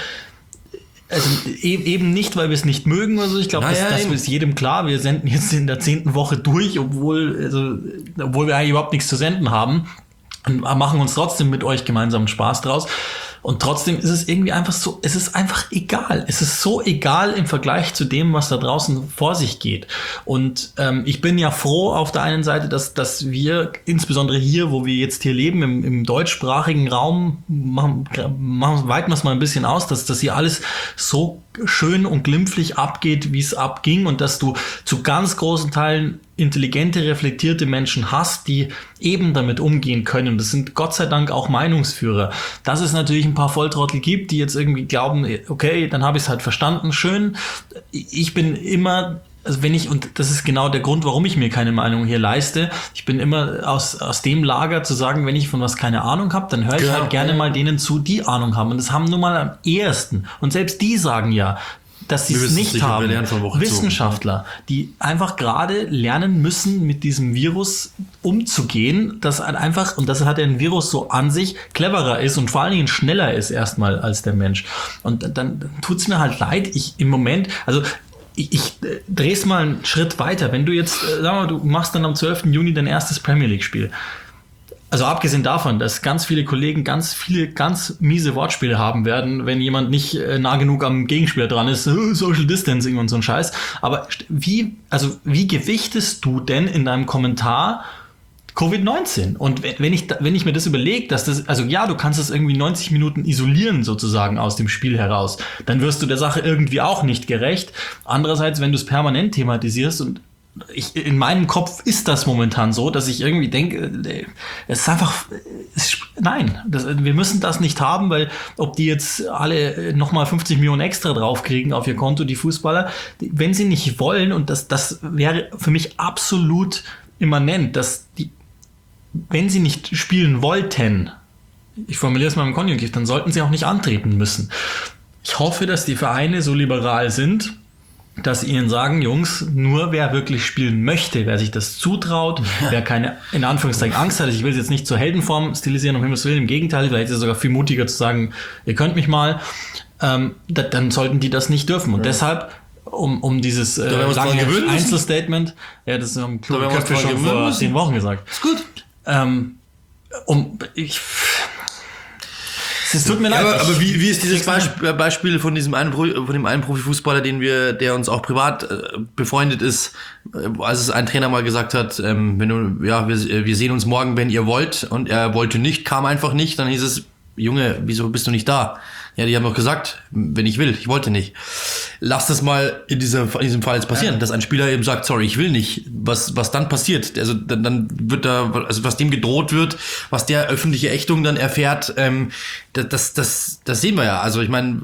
also eben nicht, weil wir es nicht mögen oder so. Ich glaube, das, Naja, das eben. ist jedem klar. Wir senden jetzt in der zehnten Woche durch, obwohl, also, obwohl wir eigentlich überhaupt nichts zu senden haben, und machen uns trotzdem mit euch gemeinsam Spaß draus. Und trotzdem ist es irgendwie einfach so, es ist einfach egal. Es ist so egal im Vergleich zu dem, was da draußen vor sich geht. Und ähm, ich bin ja froh auf der einen Seite, dass, dass wir, insbesondere hier, wo wir jetzt hier leben, im, im deutschsprachigen Raum, machen, machen, weiten wir es mal ein bisschen aus, dass das hier alles so schön und glimpflich abgeht, wie es abging, und dass du zu ganz großen Teilen intelligente, reflektierte Menschen hast, die eben damit umgehen können. Das sind Gott sei Dank auch Meinungsführer. Dass es natürlich ein paar Volltrottel gibt, die jetzt irgendwie glauben, okay, dann habe ich es halt verstanden, schön. Ich bin immer, also wenn ich, und das ist genau der Grund, warum ich mir keine Meinung hier leiste, ich bin immer aus, aus dem Lager zu sagen, wenn ich von was keine Ahnung habe, dann höre ich Genau. halt gerne mal denen zu, die Ahnung haben. Und das haben nun mal am ehesten. Und selbst die sagen ja, dass sie Wir es wissen es nicht nicht, und wir haben. lernen von Woche zu. Wissenschaftler, die einfach gerade lernen müssen, mit diesem Virus umzugehen, das halt einfach, und das hat ein Virus so an sich, cleverer ist und vor allen Dingen schneller ist erstmal als der Mensch. Und dann, dann tut es mir halt leid, ich im Moment, also ich, ich äh, dreh's mal einen Schritt weiter. Wenn du jetzt, äh, sag mal, du machst dann am zwölften Juni dein erstes Premier League-Spiel. Also abgesehen davon, dass ganz viele Kollegen ganz viele ganz miese Wortspiele haben werden, wenn jemand nicht äh, nah genug am Gegenspieler dran ist, äh, Social Distancing und so ein Scheiß. Aber wie, also wie gewichtest du denn in deinem Kommentar Covid neunzehn? Und wenn wenn ich, da- wenn ich mir das überlege, dass das, also ja, du kannst das irgendwie neunzig Minuten isolieren sozusagen aus dem Spiel heraus, dann wirst du der Sache irgendwie auch nicht gerecht. Andererseits, wenn du es permanent thematisierst, und ich, in meinem Kopf ist das momentan so, dass ich irgendwie denke, äh, es ist einfach, es, nein, das, wir müssen das nicht haben, weil ob die jetzt alle nochmal fünfzig Millionen extra draufkriegen auf ihr Konto, die Fußballer, die, wenn sie nicht wollen, und das, das wäre für mich absolut immanent, dass die, wenn sie nicht spielen wollten, ich formuliere es mal im Konjunktiv, dann sollten sie auch nicht antreten müssen. Ich hoffe, dass die Vereine so liberal sind dass ihnen sagen, Jungs, nur wer wirklich spielen möchte, wer sich das zutraut, wer keine, in Anführungszeichen, Angst hat, ich will es jetzt nicht zur Heldenform stilisieren, um Himmels Willen, im Gegenteil, vielleicht ist es sogar viel mutiger zu sagen, ihr könnt mich mal, ähm, da, dann sollten die das nicht dürfen. Und ja. deshalb, um, um dieses äh, lange Einzelstatement, ja, das haben kluge Köpfe schon vor zehn Wochen gesagt. Ist gut. Ähm, um, ich... Es tut mir leid. Ja, aber, aber wie, wie ist dieses Beispiel, Beispiel von diesem einen, von dem einen Profifußballer, den wir, der uns auch privat äh, befreundet ist, äh, als es ein Trainer mal gesagt hat, ähm, wenn du, ja, wir, wir sehen uns morgen, wenn ihr wollt, und er wollte nicht, kam einfach nicht, dann hieß es, Junge, wieso bist du nicht da? Ja, die haben doch gesagt, wenn ich will, ich wollte nicht. Lass das mal in diesem, in diesem Fall jetzt passieren, ja. dass ein Spieler eben sagt, sorry, ich will nicht. Was, was dann passiert? Also dann, dann wird da, also was dem gedroht wird, was der öffentliche Ächtung dann erfährt, ähm, das, das, das, das sehen wir ja. Also ich meine,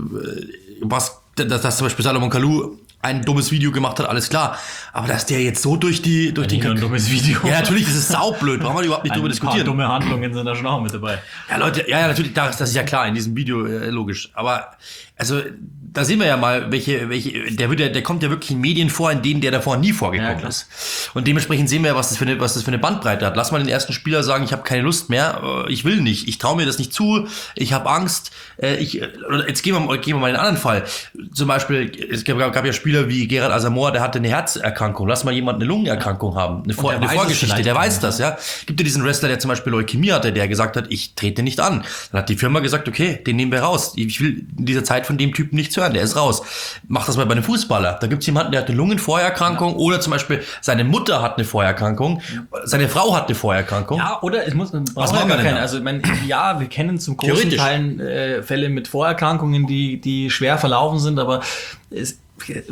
was, dass, dass zum Beispiel Salomon Kalou ein dummes Video gemacht hat, alles klar. Aber dass der jetzt so durch die, durch ja, den, ein dummes Video. Ja, natürlich, das ist saublöd. Brauchen wir überhaupt nicht drüber diskutieren. Ein paar dumme Handlungen sind da schon auch mit dabei. Ja, Leute, ja, ja, natürlich, das ist ja klar in diesem Video, äh, logisch. Aber, also, da sehen wir ja mal, welche, welche, der wird ja, der kommt ja wirklich in Medien vor, in denen der davor nie vorgekommen ja, ist. Und dementsprechend sehen wir ja, was das für eine, was das für eine Bandbreite hat. Lass mal den ersten Spieler sagen, ich habe keine Lust mehr, ich will nicht, ich traue mir das nicht zu, ich habe Angst, äh, ich, jetzt gehen wir, gehen wir mal in einen anderen Fall. Zum Beispiel, es gab, gab ja Spieler wie Gerard Asamoah, der hatte eine Herzerkrankung. Lass mal jemanden eine Lungenerkrankung haben, eine, Vor- eine Vorgeschichte, der weiß das, ja. Gibt ja diesen Wrestler, der zum Beispiel Leukämie hatte, der gesagt hat, ich trete nicht an. Dann hat die Firma gesagt, okay, den nehmen wir raus. Ich will in dieser Zeit von dem Typen nichts hören, der ist raus. Mach das mal bei einem Fußballer. Da gibt's jemanden, der hat eine Lungenvorerkrankung, ja. oder zum Beispiel seine Mutter hat eine Vorerkrankung, seine Frau hat eine Vorerkrankung. Ja, oder es muss, was machen wir denn? Also, ich meine, ja, wir kennen zum großen Teil äh, Fälle mit Vorerkrankungen, die, die schwer verlaufen sind, aber es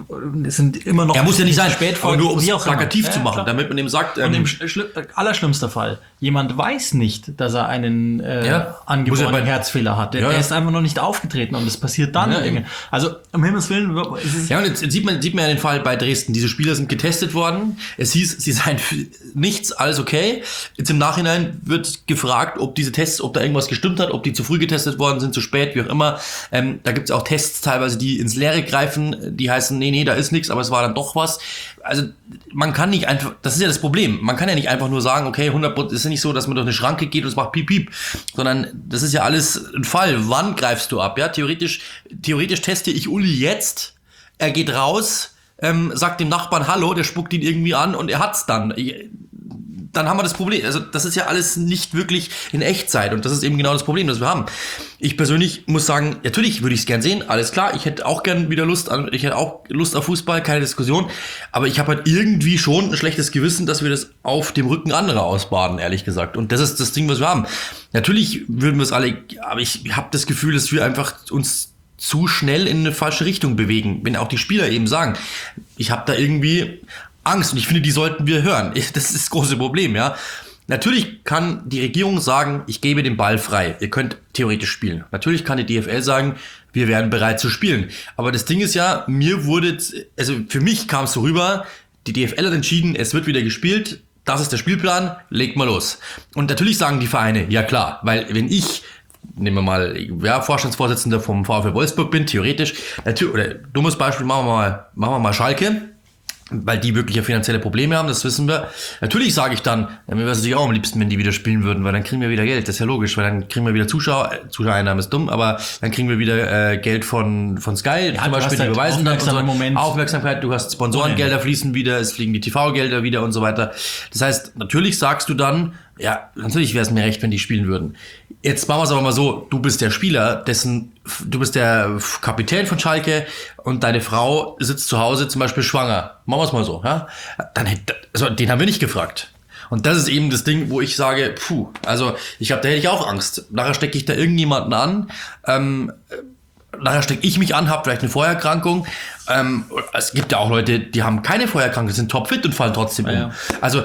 Es sind immer noch. Er muss ja nicht sein, spät vor, nur um es plakativ zu machen, ja, damit man ihm sagt. Und im schli- allerschlimmster Fall, jemand weiß nicht, dass er einen äh, ja, angeborenen Herzfehler hat. Der, ja, der ja. ist einfach noch nicht aufgetreten und es passiert dann. Ja, Dinge. Also um Himmels Willen. Ist es ja, und jetzt sieht man, sieht man ja den Fall bei Dresden. Diese Spieler sind getestet worden. Es hieß, sie seien für nichts, alles okay. Jetzt im Nachhinein wird gefragt, ob diese Tests, ob da irgendwas gestimmt hat, ob die zu früh getestet worden sind, zu spät, wie auch immer. Ähm, da gibt es auch Tests teilweise, die ins Leere greifen. Die heißen, nee, nee, da ist nichts, aber es war dann doch was. Also man kann nicht einfach, das ist ja das Problem, man kann ja nicht einfach nur sagen, okay, hundert Prozent, es ist ja nicht so, dass man durch eine Schranke geht und es macht piep, piep, sondern das ist ja alles ein Fall. Wann greifst du ab? Ja, theoretisch, theoretisch teste ich Uli jetzt, er geht raus, ähm, sagt dem Nachbarn Hallo, der spuckt ihn irgendwie an und er hat's dann. Ich, dann haben wir das Problem. Also das ist ja alles nicht wirklich in Echtzeit und das ist eben genau das Problem, das wir haben. Ich persönlich muss sagen, natürlich würde ich es gern sehen, alles klar, ich hätte auch gern wieder Lust an, ich hätte auch Lust auf Fußball, keine Diskussion, aber ich habe halt irgendwie schon ein schlechtes Gewissen, dass wir das auf dem Rücken anderer ausbaden, ehrlich gesagt. Und das ist das Ding, was wir haben. Natürlich würden wir es alle, aber ich habe das Gefühl, dass wir einfach uns zu schnell in eine falsche Richtung bewegen, wenn auch die Spieler eben sagen, ich habe da irgendwie Angst und ich finde, die sollten wir hören. Das ist das große Problem, ja. Natürlich kann die Regierung sagen, ich gebe den Ball frei. Ihr könnt theoretisch spielen. Natürlich kann die D F L sagen, wir wären bereit zu spielen. Aber das Ding ist ja, mir wurde, also für mich kam es so rüber, die D F L hat entschieden, es wird wieder gespielt. Das ist der Spielplan, legt mal los. Und natürlich sagen die Vereine, ja klar, weil wenn ich nehmen wir mal, ja, Vorstandsvorsitzender vom VfL Wolfsburg bin, theoretisch, natürlich, oder dummes Beispiel, machen wir mal, machen wir mal Schalke, weil die wirklich ja finanzielle Probleme haben, das wissen wir. Natürlich sage ich dann, ja, mir wäre es natürlich auch am liebsten, wenn die wieder spielen würden, weil dann kriegen wir wieder Geld, das ist ja logisch, weil dann kriegen wir wieder Zuschauer, äh, Zuschauereinnahmen ist dumm, aber dann kriegen wir wieder äh, Geld von von Sky, ja, zum Beispiel, halt die beweisen dann unsere Moment. Aufmerksamkeit, du hast Sponsorengelder fließen wieder, es fliegen die T V-Gelder wieder und so weiter. Das heißt, natürlich sagst du dann, ja, natürlich wäre es mir recht, wenn die spielen würden. Jetzt machen wir es aber mal so, du bist der Spieler, dessen, du bist der Kapitän von Schalke und deine Frau sitzt zu Hause zum Beispiel schwanger. Machen wir es mal so, ja? Dann, also den haben wir nicht gefragt. Und das ist eben das Ding, wo ich sage, puh, also ich glaube, da hätte ich auch Angst. Nachher stecke ich da irgendjemanden an, ähm, nachher stecke ich mich an, habe vielleicht eine Vorerkrankung. Ähm, es gibt ja auch Leute, die haben keine Vorerkrankung, sind topfit und fallen trotzdem um. Ja, ja. Also,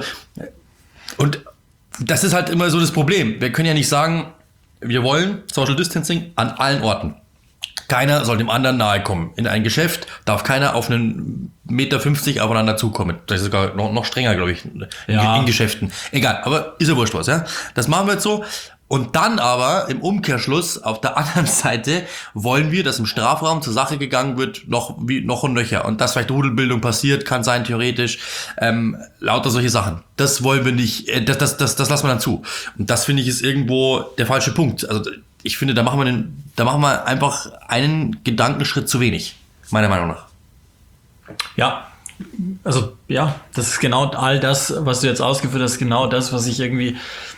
und das ist halt immer so das Problem. Wir können ja nicht sagen, wir wollen Social Distancing an allen Orten. Keiner soll dem anderen nahe kommen. In ein Geschäft darf keiner auf einen Meter fünfzig aufeinander zukommen. Das ist sogar noch, noch strenger, glaube ich, in, ja. in Geschäften. Egal, aber ist ja wurscht was, ja. Das machen wir jetzt so. Und dann aber im Umkehrschluss auf der anderen Seite wollen wir, dass im Strafraum zur Sache gegangen wird, noch wie noch und nöcher. Und dass vielleicht Rudelbildung passiert, kann sein theoretisch, ähm, lauter solche Sachen. Das wollen wir nicht, äh, das, das, das, das lassen wir dann zu. Und das finde ich ist irgendwo der falsche Punkt. Also ich finde, da machen wir den, da machen wir einfach einen Gedankenschritt zu wenig, meiner Meinung nach. Ja, also ja, das ist genau all das, was du jetzt ausgeführt hast, genau das, was ich irgendwie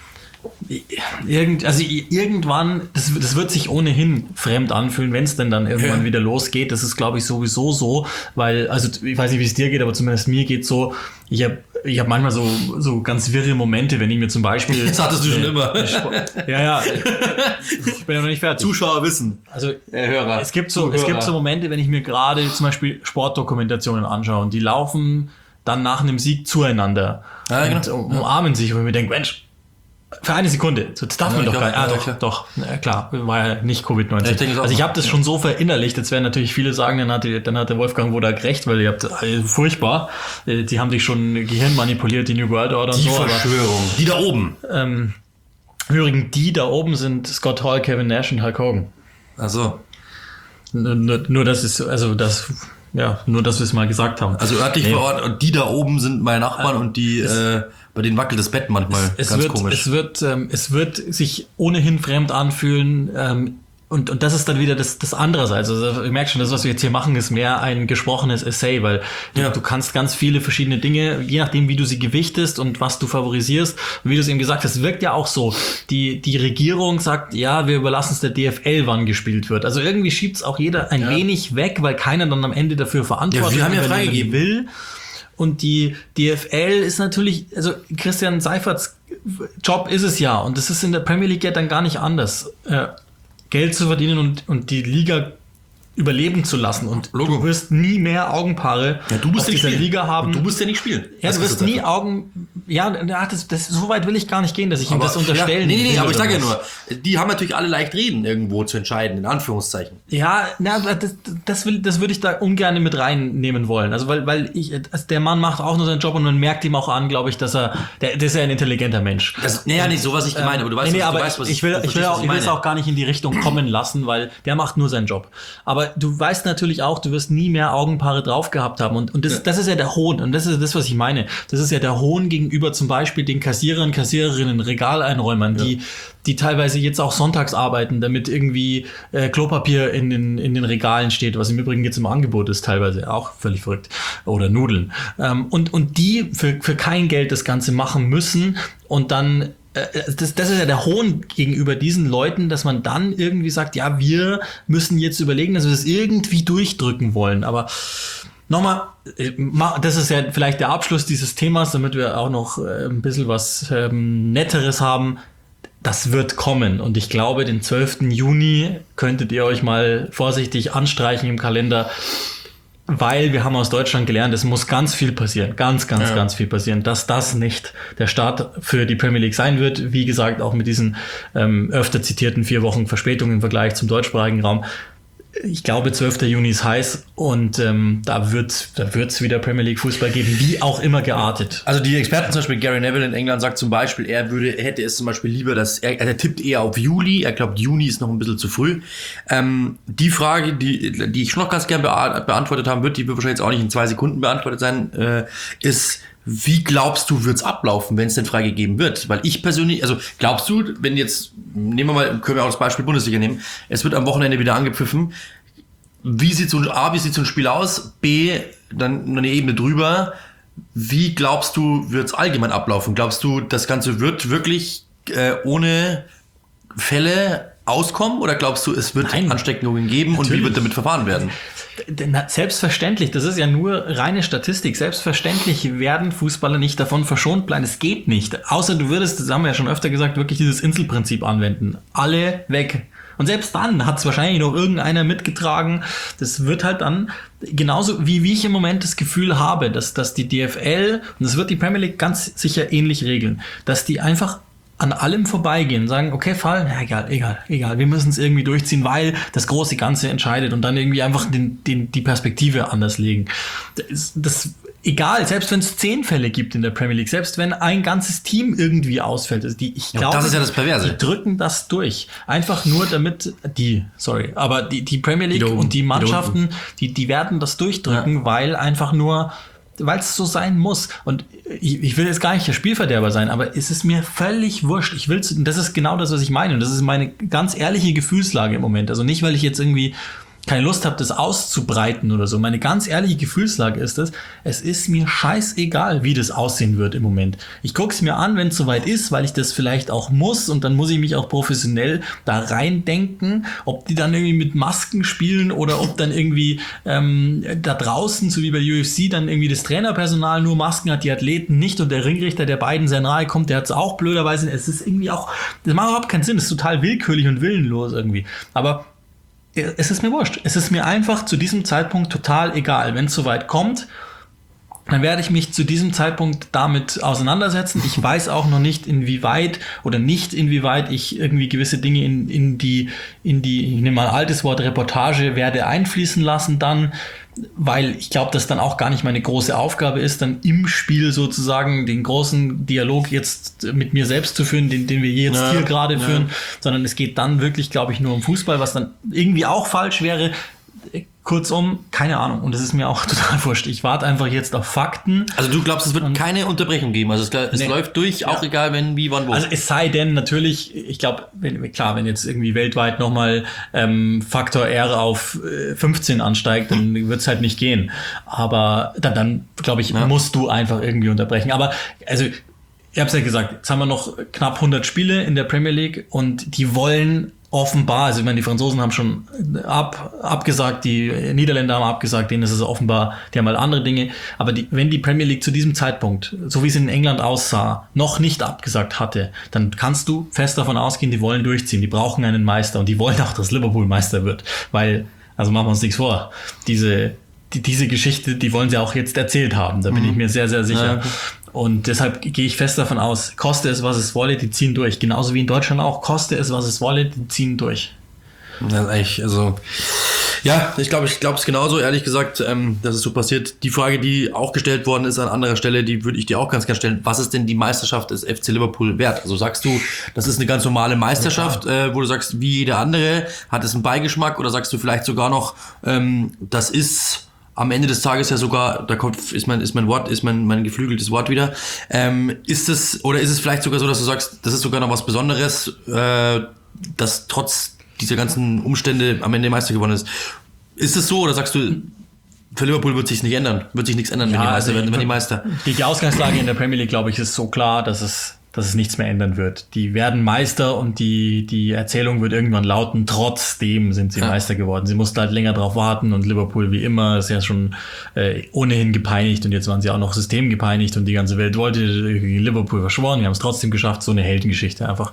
irgend, also irgendwann, das, das wird sich ohnehin fremd anfühlen, wenn es denn dann irgendwann ja. wieder losgeht. Das ist, glaube ich, sowieso so, weil, also ich weiß nicht, wie es dir geht, aber zumindest mir geht so, ich habe ich hab manchmal so, so ganz wirre Momente, wenn ich mir zum Beispiel... Das hattest du schon äh, immer. Ja, ja, ich bin ja noch nicht fertig. Zuschauer wissen. Also der Hörer. Es gibt so, es gibt so Momente, wenn ich mir gerade zum Beispiel Sportdokumentationen anschaue und die laufen dann nach einem Sieg zueinander ja, und genau. umarmen sich und ich mir denke, Mensch, für eine Sekunde. Das darf ja, man doch gar nicht. Ah, ja, doch, klar. doch. Ja, klar, war ja nicht Covid neunzehn. Ja, also ich habe das schon so verinnerlicht. Jetzt werden natürlich viele sagen, dann hat, die, dann hat der Wolfgang Wodak recht, weil ihr habt also furchtbar. Die haben sich schon Gehirn manipuliert, die New World Order und die so. Die Verschwörung. Aber, die da oben. Ähm, Übrigens, die da oben sind Scott Hall, Kevin Nash und Hulk Hogan. Ach so. Nur, nur das ist, also das... Ja, nur, dass wir es mal gesagt haben. Also örtlich nee. vor Ort und die da oben sind meine Nachbarn äh, und die, äh, bei denen wackelt das Bett manchmal es, es ganz wird, komisch. Es wird, ähm, es wird sich ohnehin fremd anfühlen, ähm, und, und das ist dann wieder das, das andererseits. Also ich merke schon, das, was wir jetzt hier machen, ist mehr ein gesprochenes Essay, weil du, ja. du kannst ganz viele verschiedene Dinge, je nachdem, wie du sie gewichtest und was du favorisierst, und wie du es eben gesagt hast, wirkt ja auch so. Die, die Regierung sagt, ja, wir überlassen es der D F L, wann gespielt wird. Also irgendwie schiebt es auch jeder ein ja. wenig weg, weil keiner dann am Ende dafür verantwortlich ja, wir haben ja freigegeben. will. Und die D F L ist natürlich, also Christian Seiferts Job ist es ja, und das ist in der Premier League ja dann gar nicht anders. Äh, Geld zu verdienen und, und die Liga überleben zu lassen. Und Logo. Du wirst nie mehr Augenpaare ja, du musst auf dieser spielen. Liga haben. Und du musst ja nicht spielen. Ja, du wirst nie Augen... Ja, das, das, so weit will ich gar nicht gehen, dass ich aber, ihm das unterstellen ja, Nee, nee, nee, aber ich sage ja was. nur, die haben natürlich alle leicht reden, irgendwo zu entscheiden, in Anführungszeichen. Ja, na, das, das, will, das würde ich da ungern mit reinnehmen wollen. Also, weil, weil ich, also der Mann macht auch nur seinen Job und man merkt ihm auch an, glaube ich, dass er, der, der ist ja ein intelligenter Mensch. Das, naja, nicht so, was ich gemeint, ähm, aber du weißt, nee, nee, was, aber du weißt, was ich will. Ich, ich will, auch, ich will es auch gar nicht in die Richtung kommen lassen, weil der macht nur seinen Job. Aber du weißt natürlich auch, du wirst nie mehr Augenpaare drauf gehabt haben. Und, und das, ja. das ist ja der Hohn. Und das ist das, was ich meine. Das ist ja der Hohn gegenüber zum Beispiel den Kassierern, Kassiererinnen, Regaleinräumern, ja. die, die teilweise jetzt auch sonntags arbeiten, damit irgendwie äh, Klopapier in den, in den Regalen steht, was im Übrigen jetzt im Angebot ist, teilweise auch völlig verrückt. Oder Nudeln. Ähm, und, und die für, für kein Geld das Ganze machen müssen und dann Das, das ist ja der Hohn gegenüber diesen Leuten, dass man dann irgendwie sagt, ja, wir müssen jetzt überlegen, dass wir das irgendwie durchdrücken wollen. Aber nochmal, das ist ja vielleicht der Abschluss dieses Themas, damit wir auch noch ein bisschen was ähm, Netteres haben. Das wird kommen. Und ich glaube, den zwölften Juni könntet ihr euch mal vorsichtig anstreichen im Kalender. Weil wir haben aus Deutschland gelernt, es muss ganz viel passieren, ganz, ganz, ja. ganz viel passieren, dass das nicht der Start für die Premier League sein wird. Wie gesagt, auch mit diesen ähm, öfter zitierten vier Wochen Verspätung im Vergleich zum deutschsprachigen Raum. Ich glaube, zwölfter Juni ist heiß und ähm, da wird da wird's wieder Premier League Fußball geben, wie auch immer geartet. Also die Experten, zum Beispiel Gary Neville in England, sagt zum Beispiel, er würde hätte es zum Beispiel lieber, dass er, er tippt eher auf Juli, er glaubt, Juni ist noch ein bisschen zu früh. Ähm, die Frage, die die ich schon noch ganz gern beantwortet haben wird, die wird wahrscheinlich jetzt auch nicht in zwei Sekunden beantwortet sein, äh, ist, wie glaubst du, wird's ablaufen, wenn es denn freigegeben wird? Weil ich persönlich, also glaubst du, wenn jetzt, nehmen wir mal, können wir auch das Beispiel Bundesliga nehmen, es wird am Wochenende wieder angepfiffen, wie sieht so ein, A, wie sieht so ein Spiel aus? B, dann eine Ebene drüber, wie glaubst du, wird's allgemein ablaufen? Glaubst du, das Ganze wird wirklich äh, ohne Fälle auskommen? Oder glaubst du, es wird Nein, Ansteckungen geben natürlich. Und wie wird damit verfahren werden? Selbstverständlich, das ist ja nur reine Statistik. Selbstverständlich werden Fußballer nicht davon verschont bleiben. Es geht nicht. Außer du würdest, das haben wir ja schon öfter gesagt, wirklich dieses Inselprinzip anwenden. Alle weg. Und selbst dann hat es wahrscheinlich noch irgendeiner mitgetragen. Das wird halt dann genauso, wie, wie ich im Moment das Gefühl habe, dass, dass die D F L, und das wird die Premier League ganz sicher ähnlich regeln, dass die einfach an allem vorbeigehen, sagen, okay, Fall, ja, egal, egal, egal, wir müssen es irgendwie durchziehen, weil das große Ganze entscheidet und dann irgendwie einfach den, den, die Perspektive anders legen. Das, das egal, selbst wenn es zehn Fälle gibt in der Premier League, selbst wenn ein ganzes Team irgendwie ausfällt, also die, ich glaube, ja, das ist ja das Perverse. Die drücken das durch. Einfach nur damit, die, sorry, aber die, die Premier League Wiederum, und die Mannschaften, die, die werden das durchdrücken, ja. weil einfach nur, weil es so sein muss. Und ich, ich will jetzt gar nicht der Spielverderber sein, aber es ist mir völlig wurscht. Ich will's, und das ist genau das, was ich meine. Und das ist meine ganz ehrliche Gefühlslage im Moment. Also nicht, weil ich jetzt irgendwie keine Lust habe, das auszubreiten oder so. Meine ganz ehrliche Gefühlslage ist das, es ist mir scheißegal, wie das aussehen wird im Moment. Ich gucke es mir an, wenn es soweit ist, weil ich das vielleicht auch muss und dann muss ich mich auch professionell da reindenken, ob die dann irgendwie mit Masken spielen oder ob dann irgendwie ähm, da draußen, so wie bei U F C, dann irgendwie das Trainerpersonal nur Masken hat, die Athleten nicht und der Ringrichter, der beiden sehr nahe kommt, der hat es auch blöderweise. Es ist irgendwie auch, das macht überhaupt keinen Sinn, es ist total willkürlich und willenlos irgendwie. Aber es ist mir wurscht. Es ist mir einfach zu diesem Zeitpunkt total egal. Wenn es soweit kommt, dann werde ich mich zu diesem Zeitpunkt damit auseinandersetzen. Ich weiß auch noch nicht, inwieweit oder nicht inwieweit ich irgendwie gewisse Dinge in, in die, in die, ich nehme mal ein altes Wort, Reportage werde einfließen lassen dann, weil ich glaube, dass dann auch gar nicht meine große Aufgabe ist, dann im Spiel sozusagen den großen Dialog jetzt mit mir selbst zu führen, den, den wir jetzt ja, hier gerade ja. führen, sondern es geht dann wirklich, glaube ich, nur um Fußball, was dann irgendwie auch falsch wäre. Kurzum, keine Ahnung. Und das ist mir auch total wurscht. Ich warte einfach jetzt auf Fakten. Also du glaubst, es wird keine Unterbrechung geben? Also es, es nee. läuft durch, ja. auch egal, wenn, wie, wann, wo? Also es sei denn, natürlich, ich glaube, wenn, klar, wenn jetzt irgendwie weltweit nochmal ähm, Faktor R auf äh, fünfzehn ansteigt, dann wird es halt nicht gehen. Aber dann, dann glaube ich, ja. musst du einfach irgendwie unterbrechen. Aber also ich habe es ja gesagt, jetzt haben wir noch knapp hundert Spiele in der Premier League und die wollen offenbar, also ich meine, die Franzosen haben schon ab, abgesagt, die Niederländer haben abgesagt, denen ist es offenbar, die haben halt andere Dinge, aber die, wenn die Premier League zu diesem Zeitpunkt, so wie es in England aussah, noch nicht abgesagt hatte, dann kannst du fest davon ausgehen, die wollen durchziehen, die brauchen einen Meister und die wollen auch, dass Liverpool Meister wird, weil, also machen wir uns nichts vor, diese, die, diese Geschichte, die wollen sie auch jetzt erzählt haben, da bin mhm. ich mir sehr, sehr sicher. Ja, okay. Und deshalb gehe ich fest davon aus, koste es, was es wolle, die ziehen durch. Genauso wie in Deutschland auch, koste es, was es wolle, die ziehen durch. Das ist eigentlich, also, ja, ich glaube, ich glaube es genauso, ehrlich gesagt, ähm, dass es so passiert. Die Frage, die auch gestellt worden ist an anderer Stelle, die würde ich dir auch ganz gerne stellen. Was ist denn die Meisterschaft des F C Liverpool wert? Also sagst du, das ist eine ganz normale Meisterschaft, ja. äh, wo du sagst, wie jede andere, hat es einen Beigeschmack, oder sagst du vielleicht sogar noch, ähm, das ist am Ende des Tages ja sogar, da kommt, ist mein, ist mein Wort, ist mein, mein geflügeltes Wort wieder. Ähm, ist es, oder ist es vielleicht sogar so, dass du sagst, das ist sogar noch was Besonderes, äh, dass trotz dieser ganzen Umstände am Ende Meister geworden ist? Ist es so, oder sagst du, für Liverpool wird sich nicht ändern, wird sich nichts ändern, ja, wenn die Meister also werden, wenn die Meister? Die Ausgangslage in der Premier League, glaube ich, ist so klar, dass es, dass es nichts mehr ändern wird. Die werden Meister und die, die Erzählung wird irgendwann lauten, trotzdem sind sie ja. Meister geworden. Sie mussten halt länger drauf warten und Liverpool wie immer ist ja schon äh, ohnehin gepeinigt und jetzt waren sie auch noch systemgepeinigt und die ganze Welt wollte gegen Liverpool verschworen. Wir haben es trotzdem geschafft, so eine Heldengeschichte einfach.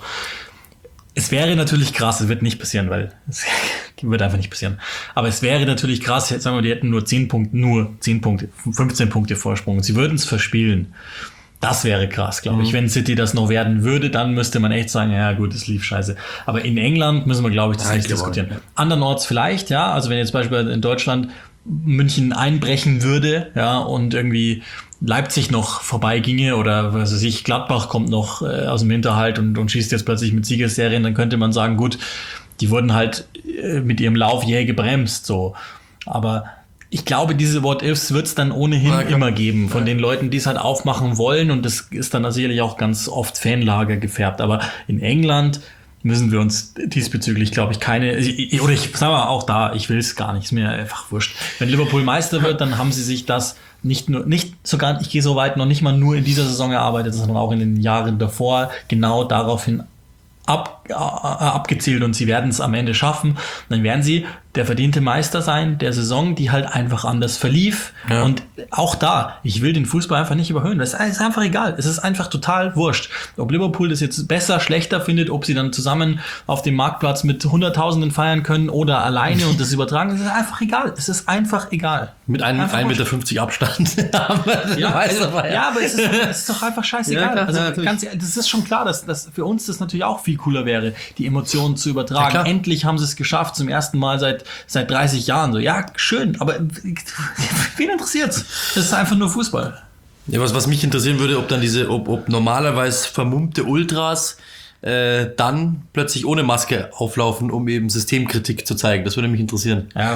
Es wäre natürlich krass, es wird nicht passieren, weil es wird einfach nicht passieren. Aber es wäre natürlich krass, jetzt sagen wir, die hätten nur zehn Punkte, nur zehn Punkte, fünfzehn Punkte Vorsprung und sie würden es verspielen. Das wäre krass, glaube ich. Mhm. Wenn City das noch werden würde, dann müsste man echt sagen, ja gut, es lief scheiße. Aber in England müssen wir, glaube ich, das ja, nicht diskutieren. Ja. Andernorts vielleicht, ja. Also wenn jetzt beispielsweise in Deutschland München einbrechen würde, ja, und irgendwie Leipzig noch vorbeiginge oder was weiß ich, Gladbach kommt noch äh, aus dem Hinterhalt und, und schießt jetzt plötzlich mit Siegesserien, dann könnte man sagen, gut, die wurden halt äh, mit ihrem Lauf jäh gebremst, so. Aber ich glaube, diese What-Ifs wird es dann ohnehin ja, immer geben von ja. den Leuten, die es halt aufmachen wollen und das ist dann sicherlich auch ganz oft Fanlager gefärbt. Aber in England müssen wir uns diesbezüglich, glaube ich, keine, oder ich sage mal auch da, ich will es gar nicht, ist mir einfach wurscht. Wenn Liverpool Meister wird, dann haben sie sich das nicht nur, nicht sogar, ich gehe so weit, noch nicht mal nur in dieser Saison erarbeitet, sondern auch in den Jahren davor genau daraufhin ab, äh, abgezielt und sie werden es am Ende schaffen. Dann werden sie der verdiente Meister sein der Saison, die halt einfach anders verlief. Ja. Und auch da, ich will den Fußball einfach nicht überhöhen. Das ist einfach egal. Es ist einfach total wurscht. Ob Liverpool das jetzt besser, schlechter findet, ob sie dann zusammen auf dem Marktplatz mit Hunderttausenden feiern können oder alleine und das übertragen, das ist einfach egal. Es ist einfach egal. Mit einem ein Meter fünfzig Abstand. ja, also, ja, aber es ist, es ist doch einfach scheißegal. Ja, klar, also ja, ganz ehrlich, das ist schon klar, dass, dass für uns das natürlich auch viel cooler wäre, die Emotionen zu übertragen. Ja, endlich haben sie es geschafft, zum ersten Mal seit seit, seit dreißig Jahren. So, ja, schön, aber wen interessiert's? Das ist einfach nur Fußball. Ja, was, was mich interessieren würde, ob dann diese, ob, ob normalerweise vermummte Ultras äh, dann plötzlich ohne Maske auflaufen, um eben Systemkritik zu zeigen. Das würde mich interessieren. Ja.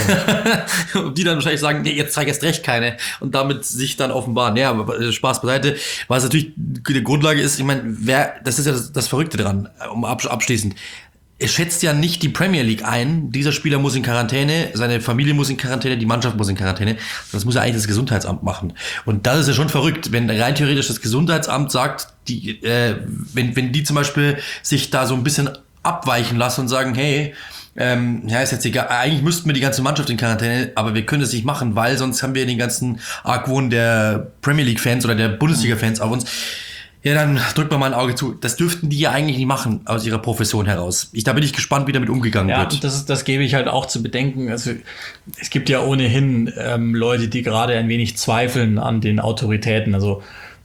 Ob die dann wahrscheinlich sagen, nee, jetzt zeig erst recht keine und damit sich dann offenbaren. Ja, aber Spaß beiseite. Was natürlich die Grundlage ist, ich meine, wer, das ist ja das, das Verrückte dran, um abschließend. Es schätzt ja nicht die Premier League ein, dieser Spieler muss in Quarantäne, seine Familie muss in Quarantäne, die Mannschaft muss in Quarantäne. Das muss ja eigentlich das Gesundheitsamt machen. Und das ist ja schon verrückt, wenn rein theoretisch das Gesundheitsamt sagt, die, äh, wenn, wenn die zum Beispiel sich da so ein bisschen abweichen lassen und sagen, hey, ähm, ja, ist jetzt egal, eigentlich müssten wir die ganze Mannschaft in Quarantäne, aber wir können das nicht machen, weil sonst haben wir den ganzen Argwohn der Premier League Fans oder der Bundesliga Fans auf uns. Ja, dann drückt man mal ein Auge zu. Das dürften die ja eigentlich nicht machen aus ihrer Profession heraus. Ich, da bin ich gespannt, wie damit umgegangen ja, wird. Ja, das, das gebe ich halt auch zu bedenken. Also es gibt ja ohnehin ähm, Leute, die gerade ein wenig zweifeln an den Autoritäten. Also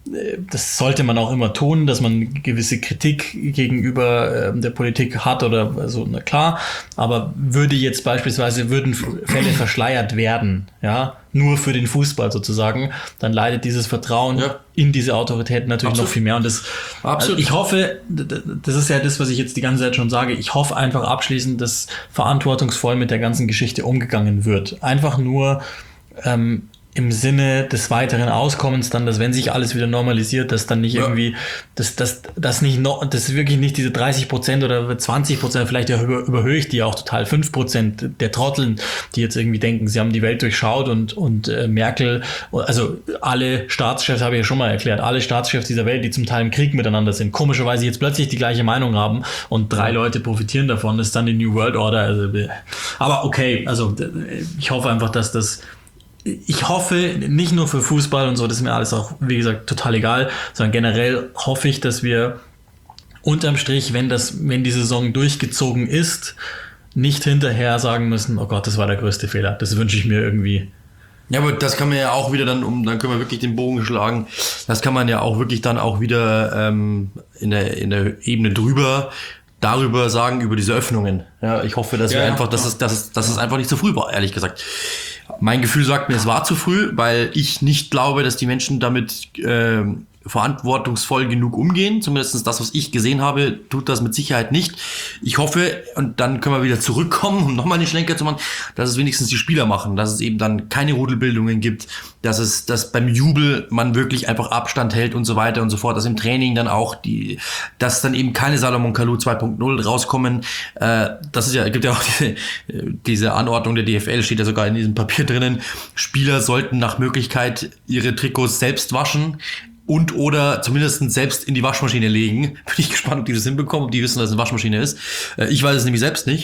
das sollte man auch immer tun, dass man gewisse Kritik gegenüber äh, der Politik hat oder so, also, na klar. Aber würde jetzt beispielsweise, würden Fälle verschleiert werden, ja, nur für den Fußball sozusagen, dann leidet dieses Vertrauen ja. in diese Autoritäten natürlich Absolut. noch viel mehr. Und das, also ich hoffe, das ist ja das, was ich jetzt die ganze Zeit schon sage, ich hoffe einfach abschließend, dass verantwortungsvoll mit der ganzen Geschichte umgegangen wird. Einfach nur, ähm, im Sinne des weiteren Auskommens dann, dass wenn sich alles wieder normalisiert, dass dann nicht ja. irgendwie, dass das dass nicht noch, dass wirklich nicht diese dreißig Prozent oder zwanzig Prozent, vielleicht ja über, überhöhe ich die auch total, fünf Prozent der Trotteln, die jetzt irgendwie denken, sie haben die Welt durchschaut und und äh, Merkel, also alle Staatschefs, habe ich ja schon mal erklärt, alle Staatschefs dieser Welt, die zum Teil im Krieg miteinander sind, komischerweise jetzt plötzlich die gleiche Meinung haben und drei Leute profitieren davon, das ist dann die New World Order. Also, aber okay, also ich hoffe einfach, dass das Ich hoffe, nicht nur für Fußball und so, das ist mir alles auch, wie gesagt, total egal, sondern generell hoffe ich, dass wir unterm Strich, wenn das, wenn die Saison durchgezogen ist, nicht hinterher sagen müssen, oh Gott, das war der größte Fehler. Das wünsche ich mir irgendwie. Ja, aber das kann man ja auch wieder dann, um, dann können wir wirklich den Bogen schlagen, das kann man ja auch wirklich dann auch wieder ähm, in der, in der Ebene drüber darüber sagen, über diese Öffnungen. Ja, ich hoffe, dass ja, wir einfach, dass es, dass es, dass es einfach nicht zu früh war, ehrlich gesagt. Mein Gefühl sagt mir, es war zu früh, weil ich nicht glaube, dass die Menschen damit äh, verantwortungsvoll genug umgehen. Zumindest das, was ich gesehen habe, tut das mit Sicherheit nicht. Ich hoffe, und dann können wir wieder zurückkommen, um nochmal einen Schlenker zu machen, dass es wenigstens die Spieler machen, dass es eben dann keine Rudelbildungen gibt, dass es, dass beim Jubel man wirklich einfach Abstand hält und so weiter und so fort, dass im Training dann auch die, dass dann eben keine Salomon Kalou zwei Punkt null rauskommen. Äh, das ist ja, gibt ja auch diese, diese Anordnung der D F L, steht ja sogar in diesem Papier drinnen. Spieler sollten nach Möglichkeit ihre Trikots selbst waschen und oder zumindest selbst in die Waschmaschine legen. Bin ich gespannt, ob die das hinbekommen, ob die wissen, dass es eine Waschmaschine ist. Ich weiß es nämlich selbst nicht.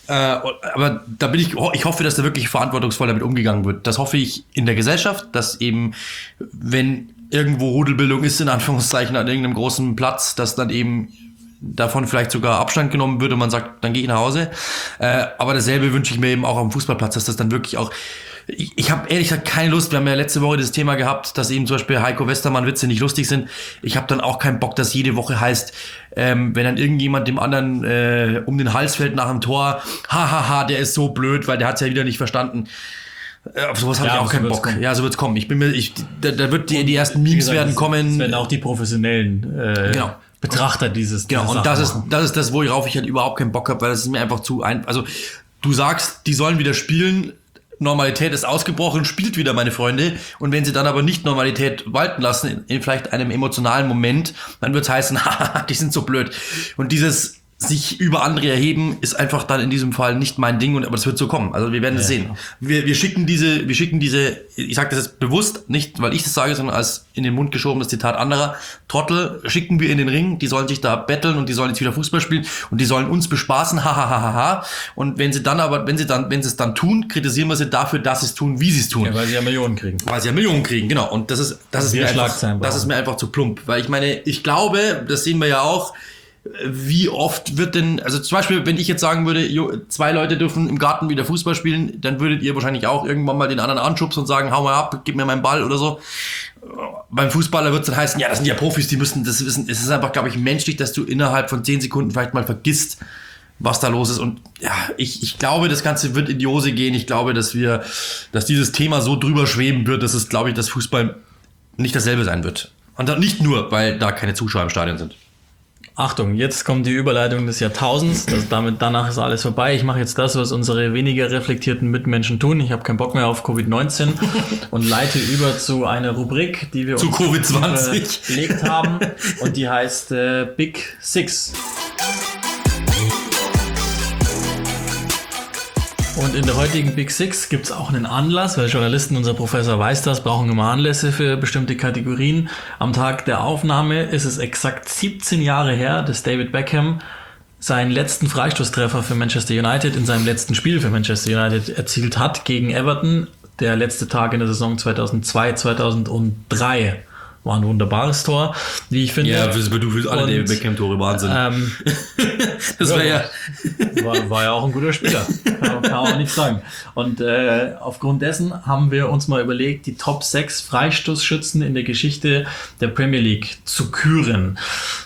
Aber da bin ich, ich hoffe, dass da wirklich verantwortungsvoll damit umgegangen wird. Das hoffe ich in der Gesellschaft, dass eben, wenn irgendwo Rudelbildung ist, in Anführungszeichen, an irgendeinem großen Platz, dass dann eben davon vielleicht sogar Abstand genommen wird und man sagt, dann gehe ich nach Hause. Aber dasselbe wünsche ich mir eben auch am Fußballplatz, dass das dann wirklich auch. Ich, ich habe ehrlich gesagt keine Lust, wir haben ja letzte Woche das Thema gehabt, dass eben zum Beispiel Heiko Westermann Witze nicht lustig sind. Ich habe dann auch keinen Bock, dass jede Woche heißt, ähm, wenn dann irgendjemand dem anderen äh, um den Hals fällt nach dem Tor, hahaha, ha, ha, der ist so blöd, weil der hat's ja wieder nicht verstanden. Äh, auf sowas habe ja, ich auch so keinen Bock. Kommen. Ja, so wird's kommen. Ich bin mir, ich, da, da wird die, die ersten Memes gesagt, werden kommen. Das werden auch die professionellen äh, genau. Betrachter dieses. Genau, und das ist, das ist das, worauf ich halt überhaupt keinen Bock habe, weil das ist mir einfach zu ein. Also du sagst, die sollen wieder spielen. Normalität ist ausgebrochen, spielt wieder, meine Freunde. Und wenn sie dann aber nicht Normalität walten lassen, in, in vielleicht einem emotionalen Moment, dann wird's heißen, haha, die sind so blöd. Und dieses sich über andere erheben, ist einfach dann in diesem Fall nicht mein Ding, und aber das wird so kommen. Also wir werden es ja, sehen. Wir, wir schicken diese, wir schicken diese, ich sage das jetzt bewusst, nicht weil ich das sage, sondern als in den Mund geschobenes Zitat anderer, Trottel schicken wir in den Ring, die sollen sich da betteln und die sollen jetzt wieder Fußball spielen und die sollen uns bespaßen, hahaha. Und wenn sie dann aber, wenn sie dann, wenn sie es dann tun, kritisieren wir sie dafür, dass sie es tun, wie sie es tun. Ja, weil sie ja Millionen kriegen. Weil sie ja Millionen kriegen, genau. Und das ist, das ist mir einfach, das ist mir einfach zu plump. Weil ich meine, ich glaube, das sehen wir ja auch, wie oft wird denn, also zum Beispiel, wenn ich jetzt sagen würde, jo, zwei Leute dürfen im Garten wieder Fußball spielen, dann würdet ihr wahrscheinlich auch irgendwann mal den anderen anschubsen und sagen, hau mal ab, gib mir meinen Ball oder so. Beim Fußballer wird es dann heißen, ja, das sind ja Profis, die müssen das wissen. Es ist einfach, glaube ich, menschlich, dass du innerhalb von zehn Sekunden vielleicht mal vergisst, was da los ist. Und ja, ich, ich glaube, das Ganze wird in die Hose gehen. Ich glaube, dass wir, dass dieses Thema so drüber schweben wird, dass es, glaube ich, dass Fußball nicht dasselbe sein wird. Und dann nicht nur, weil da keine Zuschauer im Stadion sind. Achtung, jetzt kommt die Überleitung des Jahrtausends. Das, damit, danach ist alles vorbei. Ich mache jetzt das, was unsere weniger reflektierten Mitmenschen tun. Ich habe keinen Bock mehr auf Covid neunzehn und leite über zu einer Rubrik, die wir zu uns Covid zwanzig gelegt haben. Und die heißt äh, Big Six. Und in der heutigen Big Six gibt es auch einen Anlass, weil Journalisten, unser Professor weiß das, brauchen immer Anlässe für bestimmte Kategorien. Am Tag der Aufnahme ist es exakt siebzehn Jahre her, dass David Beckham seinen letzten Freistoßtreffer für Manchester United in seinem letzten Spiel für Manchester United erzielt hat gegen Everton. Der letzte Tag in der Saison zweitausendzwei, zweitausenddrei. War ein wunderbaresTor, wie ich finde. Ja, du fühlst alle David Beckham-Tore, Wahnsinn. Ähm, das war ja, war, war ja auch ein guter Spieler, kann, kann man auch nicht sagen. Und äh, aufgrund dessen haben wir uns mal überlegt, die Top sechs Freistoßschützen in der Geschichte der Premier League zu küren.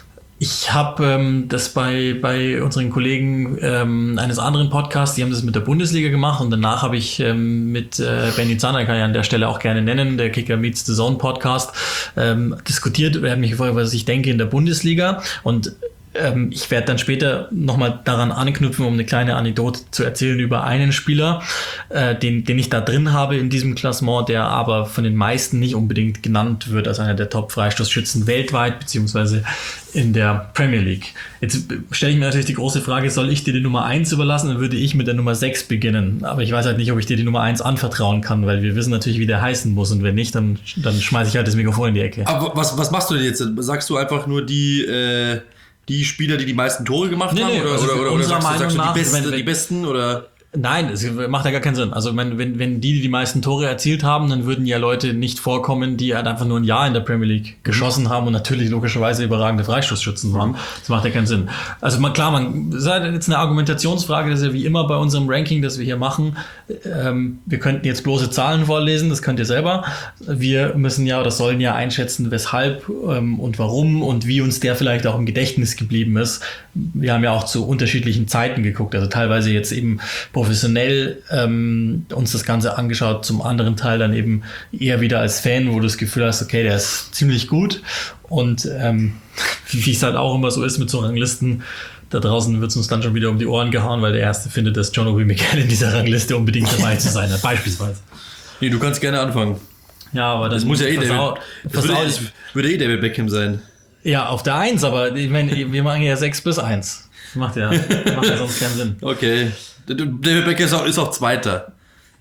Ich habe ähm, das bei bei unseren Kollegen ähm, eines anderen Podcasts, die haben das mit der Bundesliga gemacht und danach habe ich ähm, mit äh, Benny Zander, kann ich an der Stelle auch gerne nennen, der Kicker Meets the Zone Podcast, ähm, diskutiert. Er hat mich gefragt, was ich denke in der Bundesliga und ähm, ich werde dann später nochmal daran anknüpfen, um eine kleine Anekdote zu erzählen über einen Spieler, äh, den, den ich da drin habe in diesem Klassement, der aber von den meisten nicht unbedingt genannt wird als einer der Top-Freistoßschützen weltweit, beziehungsweise in der Premier League. Jetzt stelle ich mir natürlich die große Frage, soll ich dir die Nummer eins überlassen? Dann würde ich mit der Nummer sechs beginnen. Aber ich weiß halt nicht, ob ich dir die Nummer eins anvertrauen kann, weil wir wissen natürlich, wie der heißen muss. Und wenn nicht, dann, dann schmeiße ich halt das Mikrofon in die Ecke. Aber was, was machst du denn jetzt? Sagst du einfach nur die... Äh Die Spieler, die die meisten Tore gemacht nee, haben? Nee, oder also oder, oder sagst, Meinung sagst du die, nach, Besten, wenn, wenn, die Besten? Oder? Nein, es macht ja gar keinen Sinn. Also wenn, wenn, wenn die, die die meisten Tore erzielt haben, dann würden ja Leute nicht vorkommen, die halt einfach nur ein Jahr in der Premier League geschossen mhm. haben und natürlich logischerweise überragende Freistoßschützen waren. Das macht ja keinen Sinn. Also man, klar, man, das ist halt jetzt eine Argumentationsfrage, das ist ja wie immer bei unserem Ranking, das wir hier machen. Ähm, wir könnten jetzt bloße Zahlen vorlesen, das könnt ihr selber. Wir müssen ja oder sollen ja einschätzen, weshalb ähm, und warum und wie uns der vielleicht auch im Gedächtnis geblieben ist. Wir haben ja auch zu unterschiedlichen Zeiten geguckt, also teilweise jetzt eben professionell ähm, uns das Ganze angeschaut, zum anderen Teil dann eben eher wieder als Fan, wo du das Gefühl hast, okay, der ist ziemlich gut und ähm, wie es halt auch immer so ist mit so Ranglisten, da draußen wird es uns dann schon wieder um die Ohren gehauen, weil der Erste findet, dass John Obi Mikel in dieser Rangliste unbedingt dabei zu sein hat, beispielsweise. Nee, du kannst gerne anfangen. Ja, aber das muss ja eh David, das würde, das würde eh David Beckham sein. Ja, auf der eins, aber ich meine, wir machen ja sechs bis eins. Das macht ja, macht ja sonst keinen Sinn. Okay. David Beckham ist auch, ist auch Zweiter.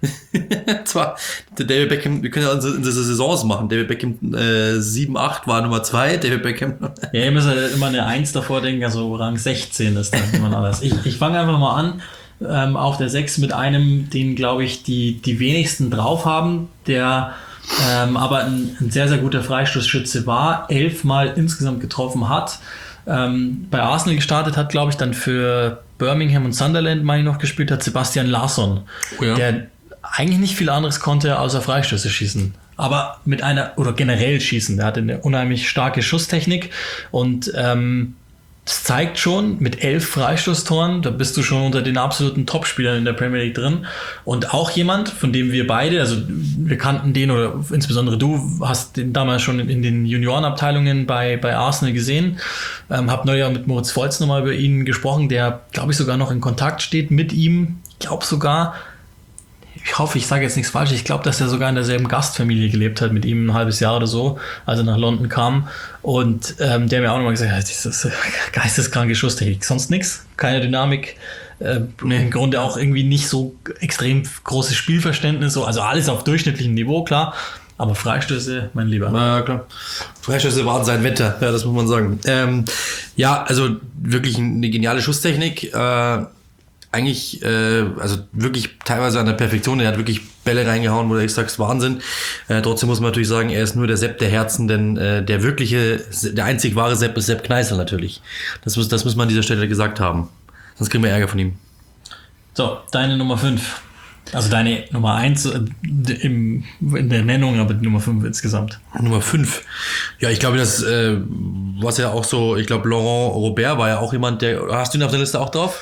Zwar, der David Beckham, wir können ja unsere, unsere Saisons machen. David Beckham äh, sieben acht war Nummer zwei, David Beckham. Ja, ihr müsst ja immer eine eins davor denken, also Rang sechzehn ist dann immer alles. Ich, ich fange einfach mal an, ähm, auf der sechs mit einem, den glaube ich die, die wenigsten drauf haben, der ähm, aber ein, ein sehr, sehr guter Freistoßschütze war, elfmal insgesamt getroffen hat. Ähm, bei Arsenal gestartet hat, glaube ich, dann für Birmingham und Sunderland, meine ich, noch gespielt hat, Sebastian Larsson, oh ja. Der eigentlich nicht viel anderes konnte, außer Freistöße schießen. Aber mit einer, oder generell schießen, der hatte eine unheimlich starke Schusstechnik und ähm, das zeigt schon, mit elf Freistoßtoren, da bist du schon unter den absoluten Topspielern in der Premier League drin. Und auch jemand, von dem wir beide, also wir kannten den, oder insbesondere du hast den damals schon in den Juniorenabteilungen bei, bei Arsenal gesehen. Ähm, hab neulich mit Moritz Volz nochmal über ihn gesprochen, der, glaube ich, sogar noch in Kontakt steht mit ihm. Ich glaube sogar, ich hoffe, ich sage jetzt nichts Falsches, ich glaube, dass er sogar in derselben Gastfamilie gelebt hat, mit ihm ein halbes Jahr oder so, als er nach London kam. Und ähm, der mir auch nochmal gesagt hat, das ist geisteskranke Schusstechnik, sonst nichts, keine Dynamik, äh, nee. Im Grunde auch irgendwie nicht so extrem großes Spielverständnis, so, also alles auf durchschnittlichem Niveau, klar. Aber Freistöße, mein Lieber. Na klar. Freistöße waren sein Wetter, ja, das muss man sagen. Ähm, ja, also wirklich eine geniale Schusstechnik. Äh, eigentlich, äh, also wirklich teilweise an der Perfektion. Er hat wirklich Bälle reingehauen, wo du echt sagst, Wahnsinn. Äh, trotzdem muss man natürlich sagen, er ist nur der Sepp der Herzen, denn äh, der wirkliche, der einzig wahre Sepp ist Sepp Kneißl natürlich. Das muss, das muss man an dieser Stelle gesagt haben. Sonst kriegen wir Ärger von ihm. So, deine Nummer fünf. Also deine Nummer eins im, in der Nennung, aber die Nummer fünf insgesamt. Nummer fünf. Ja, ich glaube, das, äh, was ja auch so, ich glaube, Laurent Robert war ja auch jemand, der, hast du ihn auf der Liste auch drauf?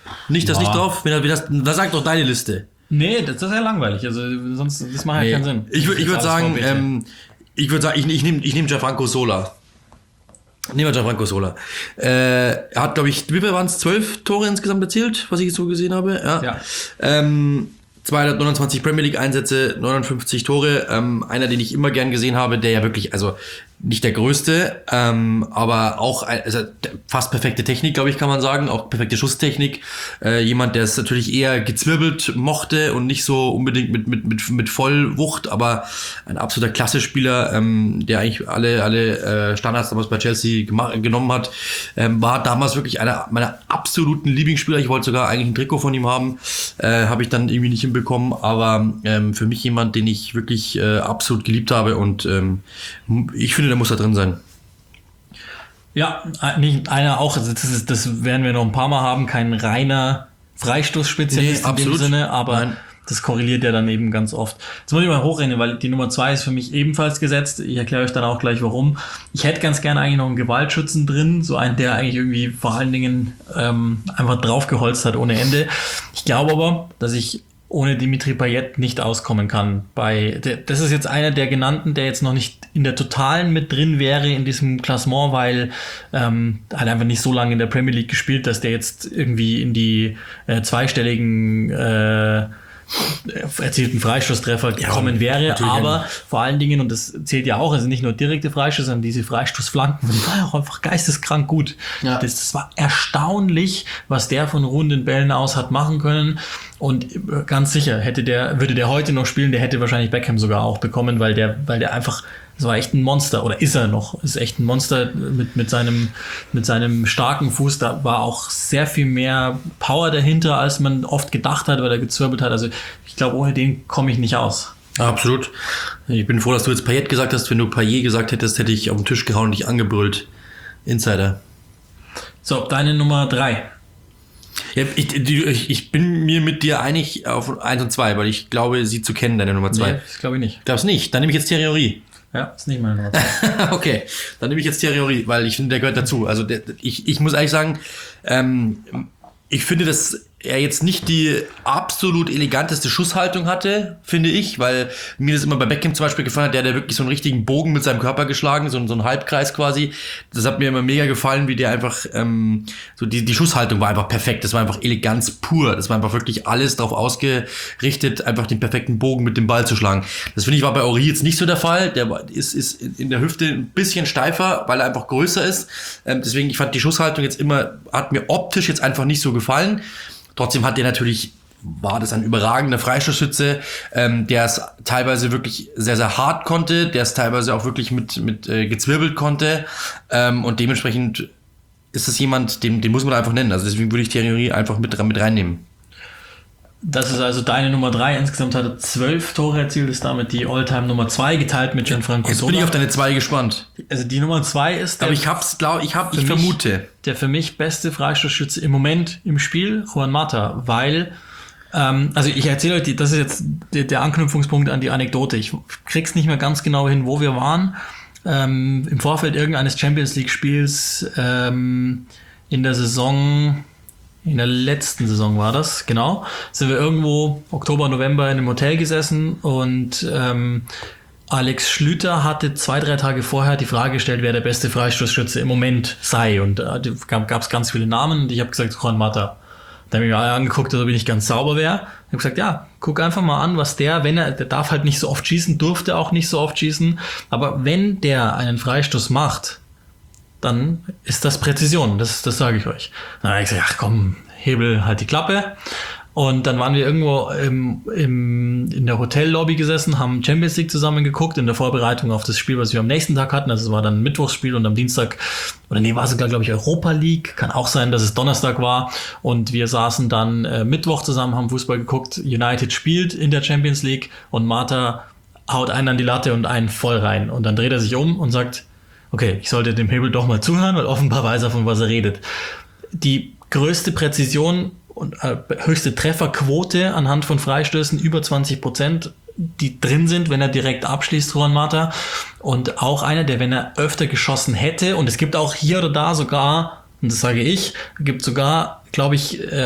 Nicht das Ja. nicht drauf? Wenn das, da sag doch deine Liste. Nee, das, das ist ja langweilig. Also sonst das macht ja Nee. keinen Sinn. Ich, würd- ich würde Das ist sagen, alles V B T. ähm, ich würde sagen, ich, ich nehme ich nehm Gianfranco Sola. Nehmen wir Gianfranco Sola. Äh, er hat, glaube ich, wie viel waren es? Zwölf Tore insgesamt erzielt, was ich jetzt so gesehen habe. Ja. Ja. Ähm, zweihundertneunundzwanzig Premier League Einsätze, neunundfünfzig Tore. Ähm, einer, den ich immer gern gesehen habe, der ja wirklich, also nicht der größte, ähm, aber auch ein, also fast perfekte Technik, glaube ich, kann man sagen, auch perfekte Schusstechnik. Äh, jemand, der es natürlich eher gezwirbelt mochte und nicht so unbedingt mit mit mit mit Vollwucht, aber ein absoluter Klasse-Spieler, ähm, der eigentlich alle alle äh, Standards damals bei Chelsea gemacht, genommen hat, ähm, war damals wirklich einer meiner absoluten Lieblingsspieler. Ich wollte sogar eigentlich ein Trikot von ihm haben, äh, habe ich dann irgendwie nicht hinbekommen, aber ähm, für mich jemand, den ich wirklich äh, absolut geliebt habe und ähm, ich finde, der muss da drin sein. Ja, nicht einer auch, also das, ist, das werden wir noch ein paar Mal haben, kein reiner Freistoßspezialist Nee, in dem absolut. Sinne, aber Nein. das korreliert ja dann eben ganz oft. Jetzt muss ich mal hochrechnen, weil die Nummer zwei ist für mich ebenfalls gesetzt. Ich erkläre euch dann auch gleich warum. Ich hätte ganz gerne eigentlich noch einen Gewaltschützen drin, so einen, der eigentlich irgendwie vor allen Dingen ähm, einfach draufgeholzt hat ohne Ende. Ich glaube aber, dass ich ohne Dimitri Payet nicht auskommen kann. Bei, der, das ist jetzt einer der genannten, der jetzt noch nicht in der Totalen mit drin wäre in diesem Klassement, weil ähm, halt einfach nicht so lange in der Premier League gespielt, dass der jetzt irgendwie in die äh, zweistelligen äh, erzielten Freistoßtreffer gekommen wäre, natürlich. aber vor allen Dingen, und das zählt ja auch, also nicht nur direkte Freistoß, sondern diese Freistoßflanken, die waren auch einfach geisteskrank gut. Ja. Das, das war erstaunlich, was der von runden Bällen aus hat machen können. Und ganz sicher, hätte der, würde der heute noch spielen, der hätte wahrscheinlich Beckham sogar auch bekommen, weil der, weil der einfach, das war echt ein Monster, oder ist er noch, ist echt ein Monster mit, mit seinem, mit seinem starken Fuß. Da war auch sehr viel mehr Power dahinter, als man oft gedacht hat, weil er gezwirbelt hat. Also ich glaube, ohne den komme ich nicht aus. Absolut. Ich bin froh, dass du jetzt Payet gesagt hast. Wenn du Payet gesagt hättest, hätte ich auf den Tisch gehauen und dich angebrüllt. Insider. So, deine Nummer drei. Ja, ich, ich, ich bin mir mit dir einig auf eins und zwei, weil ich glaube, sie zu kennen, deine Nummer zwei. Nee, das glaube ich nicht. Glaubst nicht? Dann nehme ich jetzt Thierry Henry. Ja, ist nicht meine Nummer zwei. Okay, dann nehme ich jetzt Thierry Henry, weil ich finde, der gehört dazu. Also der, ich, ich muss ehrlich sagen, ähm, ich finde, dass er jetzt nicht die absolut eleganteste Schusshaltung hatte, finde ich, weil mir das immer bei Beckham zum Beispiel gefallen hat, der hat ja wirklich so einen richtigen Bogen mit seinem Körper geschlagen, so, so einen Halbkreis quasi. Das hat mir immer mega gefallen, wie der einfach, ähm, so die, die Schusshaltung war einfach perfekt, das war einfach Eleganz pur, das war einfach wirklich alles darauf ausgerichtet, einfach den perfekten Bogen mit dem Ball zu schlagen. Das finde ich war bei Henry jetzt nicht so der Fall, der ist, ist in der Hüfte ein bisschen steifer, weil er einfach größer ist, ähm, deswegen, ich fand die Schusshaltung jetzt immer, hat mir optisch jetzt einfach nicht so gefallen. Trotzdem hat der natürlich, war das ein überragender Freistoßschütze, ähm, der es teilweise wirklich sehr, sehr hart konnte, der es teilweise auch wirklich mit, mit äh, gezwirbelt konnte, ähm, und dementsprechend ist es jemand, den, den muss man einfach nennen. Also deswegen würde ich Thierry Henry einfach mit, mit reinnehmen. Das ist also deine Nummer drei. Insgesamt hat er zwölf Tore erzielt, ist damit die Alltime Nummer zwei geteilt mit Gianfranco Jetzt Sola. bin ich auf deine zwei gespannt. Also die Nummer zwei ist der, Aber ich hab's, glaube ich, hab, ich mich- vermute. der für mich beste Freistoßschütze im Moment im Spiel, Juan Mata, weil, ähm, also ich erzähle euch, die, das ist jetzt der, der Anknüpfungspunkt an die Anekdote. Ich krieg's nicht mehr ganz genau hin, wo wir waren. Ähm, im Vorfeld irgendeines Champions League Spiels ähm, in der Saison, in der letzten Saison war das, genau, sind wir irgendwo Oktober, November in einem Hotel gesessen und ähm, Alex Schlüter hatte zwei, drei Tage vorher die Frage gestellt, wer der beste Freistoßschütze im Moment sei. Und da äh, gab es ganz viele Namen und ich habe gesagt, Juan Mata. Da habe ich mir alle angeguckt, ob ich nicht ganz sauber wäre. Ich habe gesagt, ja, guck einfach mal an, was der, wenn er, der darf halt nicht so oft schießen, durfte auch nicht so oft schießen, aber wenn der einen Freistoß macht, dann ist das Präzision, das, das sage ich euch. Dann habe ich gesagt, ach komm, Hebel halt die Klappe. Und dann waren wir irgendwo im, im, in der Hotellobby gesessen, haben Champions League zusammen geguckt in der Vorbereitung auf das Spiel, was wir am nächsten Tag hatten. Also es war dann ein Mittwochsspiel und am Dienstag, oder nee, war es sogar, glaube ich, Europa League. Kann auch sein, dass es Donnerstag war. Und wir saßen dann äh, Mittwoch zusammen, haben Fußball geguckt. United spielt in der Champions League und Mata haut einen an die Latte und einen voll rein. Und dann dreht er sich um und sagt, okay, ich sollte dem Hebel doch mal zuhören, weil offenbar weiß er, von was er redet. Die größte Präzision und äh, höchste Trefferquote anhand von Freistößen, über zwanzig Prozent, die drin sind, wenn er direkt abschließt, Juan Mata. Und auch einer, der, wenn er öfter geschossen hätte, und es gibt auch hier oder da sogar, und das sage ich, gibt sogar glaube ich, äh,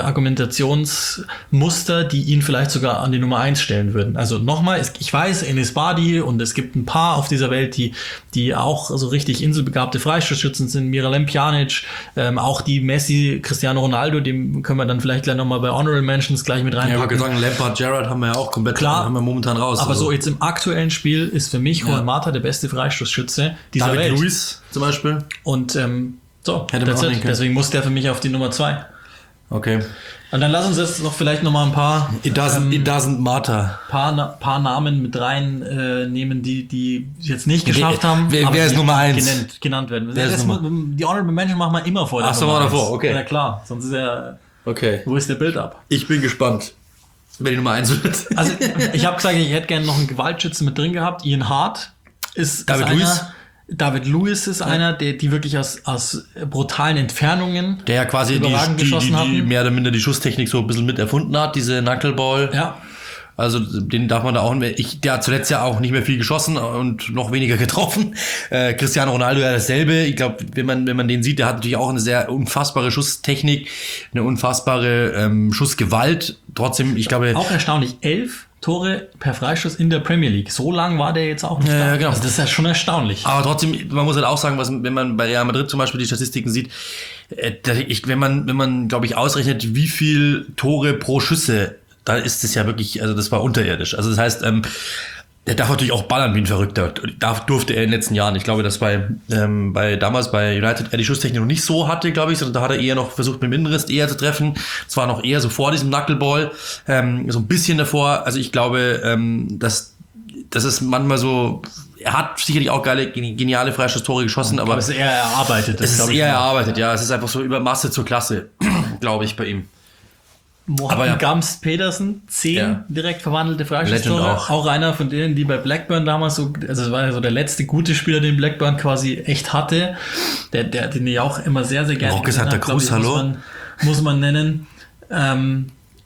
Argumentationsmuster, die ihn vielleicht sogar an die Nummer eins stellen würden. Also nochmal, ich weiß, Enis Badi und es gibt ein paar auf dieser Welt, die die auch so richtig inselbegabte Freistoßschützen sind, Miralem Pjanic, ähm, auch die Messi, Cristiano Ronaldo, dem können wir dann vielleicht gleich nochmal bei Honorable Mentions gleich mit reinpacken. Ja, wir sagen, Lampard, Gerrard haben wir ja auch komplett, klar, haben wir momentan raus. Aber also. so jetzt im aktuellen Spiel ist für mich Juan Mata der beste Freistoßschütze dieser David Welt. Luiz zum Beispiel. Und ähm, so, Hätte man auch nehmen können. deswegen muss der für mich auf die Nummer zwei. Okay. Und dann lass uns jetzt noch vielleicht noch mal ein paar It doesn't, ähm, it doesn't matter. Paar, paar Namen mit rein äh, nehmen, die die jetzt nicht geschafft wer, haben. Wer, aber wer ist die Nummer eins? Genannt, genannt werden. Wer ist das Nummer? Die Honorable Mention machen wir immer vor der Ach so, Nummer mal eins. davor, okay. Ja klar, sonst ist ja, Okay. wo ist der Build-up? Ich bin gespannt, wer die Nummer eins wird. Also ich habe gesagt, ich hätte gerne noch einen Gewaltschützen mit drin gehabt. Ian Hart ist, David ist einer. Luiz? David Luiz ist einer, der die wirklich aus, aus brutalen Entfernungen Der ja quasi die, überragend die, die, geschossen die hatten. mehr oder minder die Schusstechnik so ein bisschen mit erfunden hat, diese Knuckleball. Ja. Also den darf man da auch nicht mehr. Ich, der hat zuletzt ja auch nicht mehr viel geschossen und noch weniger getroffen. Äh, Cristiano Ronaldo ja dasselbe. Ich glaube, wenn man wenn man den sieht, der hat natürlich auch eine sehr unfassbare Schusstechnik, eine unfassbare ähm, Schussgewalt. Trotzdem, ich glaube... Auch erstaunlich, elf Tore per Freistoß in der Premier League. So lang war der jetzt auch nicht Ja, da. ja, genau. Also das ist ja schon erstaunlich. Aber trotzdem, man muss halt auch sagen, was, wenn man bei Real Madrid zum Beispiel die Statistiken sieht, äh, da- ich, wenn man, wenn man, glaube ich, ausrechnet, wie viel Tore pro Schüsse, da ist es ja wirklich, also das war unterirdisch. Also das heißt, ähm, der darf natürlich auch ballern wie ein Verrückter. Da durfte er in den letzten Jahren. Ich glaube, dass bei, ähm, bei damals bei United er die Schusstechnik noch nicht so hatte, glaube ich, sondern da hat er eher noch versucht, mit dem Innenriss eher zu treffen. Es war noch eher so vor diesem Knuckleball, ähm, so ein bisschen davor. Also ich glaube, ähm, dass das ist manchmal so. Er hat sicherlich auch geile, geniale Freistoßtore geschossen, aber Aber es ist eher erarbeitet. Das es ist glaub ich eher nicht. erarbeitet. Ja, es ist einfach so über Masse zur Klasse, glaube ich, bei ihm. Mohamed Aber ja. Gams Pedersen, zehn Ja. direkt verwandelte Legend Freistoßtore. auch. Auch einer von denen, die bei Blackburn damals so, also es war ja so der letzte gute Spieler, den Blackburn quasi echt hatte. Der, der, den ich auch immer sehr, sehr gerne Roque Santa glaub ich, Cruz, hallo? Muss man, muss man nennen. Ähm,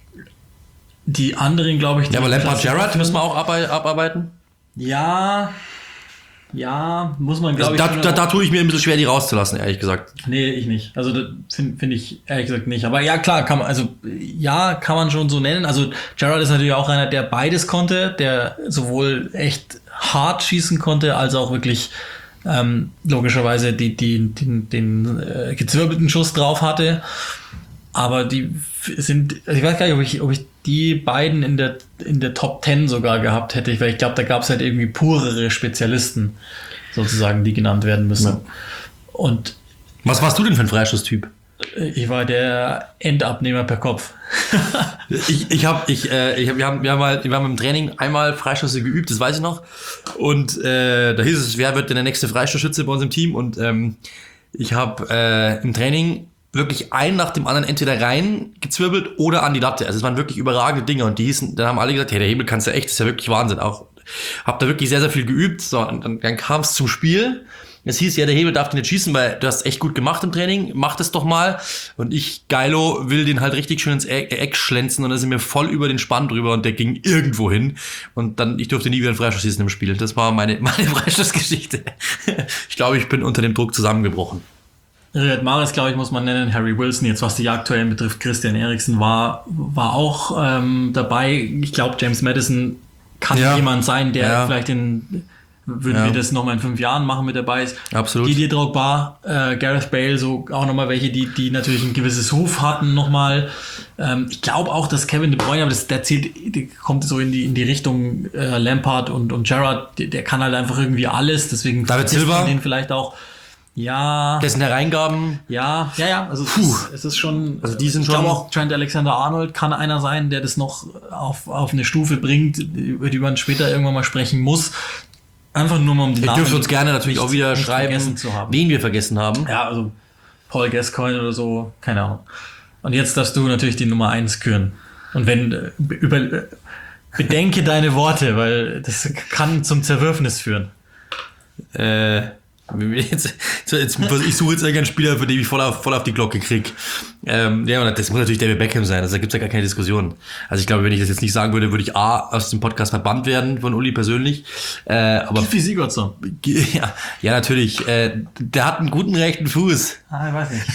die anderen, glaube ich, die Ja, aber Lampard, Klasse- Gerrard müssen wir auch abei- abarbeiten. Ja, ja, muss man, Also glaube da, ich. da, da tue ich mir ein bisschen schwer, die rauszulassen, ehrlich gesagt. Nee, ich nicht. Also finde find ich ehrlich gesagt nicht. Aber ja, klar, kann man, also ja, kann man schon so nennen. Also Gerrard ist natürlich auch einer, der beides konnte, der sowohl echt hart schießen konnte, als auch wirklich ähm, logischerweise die, die, den, den äh, gezwirbelten Schuss drauf hatte. Aber die sind, also ich weiß gar nicht, ob ich, ob ich die beiden in der, in der Top Ten sogar gehabt hätte, weil ich glaube, da gab es halt irgendwie purere Spezialisten, sozusagen, die genannt werden müssen. Ja. Und Was warst du denn für ein Freistoßtyp? ich war der Endabnehmer per Kopf. Ich, ich habe, ich, äh, ich hab, wir haben, wir haben mal, wir haben im Training einmal Freischüsse geübt, das weiß ich noch. Und äh, da hieß es, wer wird denn der nächste Freistoßschütze bei uns im Team? Und ähm, ich habe äh, im Training wirklich einen nach dem anderen entweder rein gezwirbelt oder an die Latte. Also es waren wirklich überragende Dinge und die hießen, dann haben alle gesagt, hey, der Hebel kannst du echt, das ist ja wirklich Wahnsinn. Auch habe da wirklich sehr, sehr viel geübt. So, und dann, dann kam es zum Spiel. Es hieß, ja, der Hebel darf den nicht schießen, weil du hast echt gut gemacht im Training, mach das doch mal. Und ich, Geilo, will den halt richtig schön ins Eck, Eck schlänzen und dann sind wir voll über den Spann drüber und der ging irgendwo hin. Und dann, ich durfte nie wieder einen Freistoß schießen im Spiel. Das war meine, meine Freistoßgeschichte. Ich glaube, ich bin unter dem Druck zusammengebrochen. Riyad Mahrez, glaube ich, muss man nennen. Harry Wilson, jetzt was die aktuellen betrifft, Christian Eriksen war, war auch ähm, dabei. Ich glaube, James Maddison kann Ja. jemand sein, der Ja. vielleicht in, würden Ja. wir das nochmal in fünf Jahren machen, mit dabei ist. Absolut. Didier Drogba, äh, Gareth Bale, so auch nochmal welche, die, die natürlich ein gewisses Ruf hatten nochmal. Ähm, ich glaube auch, dass Kevin De Bruyne, aber das, der zählt, der kommt so in die, in die Richtung äh, Lampard und, und Gerrard, der, der kann halt einfach irgendwie alles, deswegen David vergisst man Silva? den vielleicht auch. Ja. Dessen Hereingaben. Ja, ja, ja, also es Puh. ist, es ist schon, Also die sind ich glaube schon- auch Trent Alexander-Arnold kann einer sein, der das noch auf, auf eine Stufe bringt, über die man später irgendwann mal sprechen muss. Einfach nur mal um die Ihr Namen dürft uns gerne natürlich nicht- auch wieder nicht schreiben, vergessen zu haben. wen wir vergessen haben. Ja, also Paul Gascoigne oder so, keine Ahnung. Und jetzt darfst du natürlich die Nummer eins küren. Und wenn, äh, über, äh, bedenke deine Worte, weil das kann zum Zerwürfnis führen. Äh, Jetzt, jetzt, ich suche jetzt irgendeinen Spieler, für den ich voll auf, voll auf die Glocke krieg. Ähm, ja, und das muss natürlich David Beckham sein. Also da gibt's ja gar keine Diskussion. Also ich glaube, wenn ich das jetzt nicht sagen würde, würde ich A, aus dem Podcast verbannt werden von Uli persönlich. Äh, aber Wie Sigurdsson. Ja, ja, natürlich. Äh, der hat einen guten rechten Fuß. Ah, ich weiß nicht.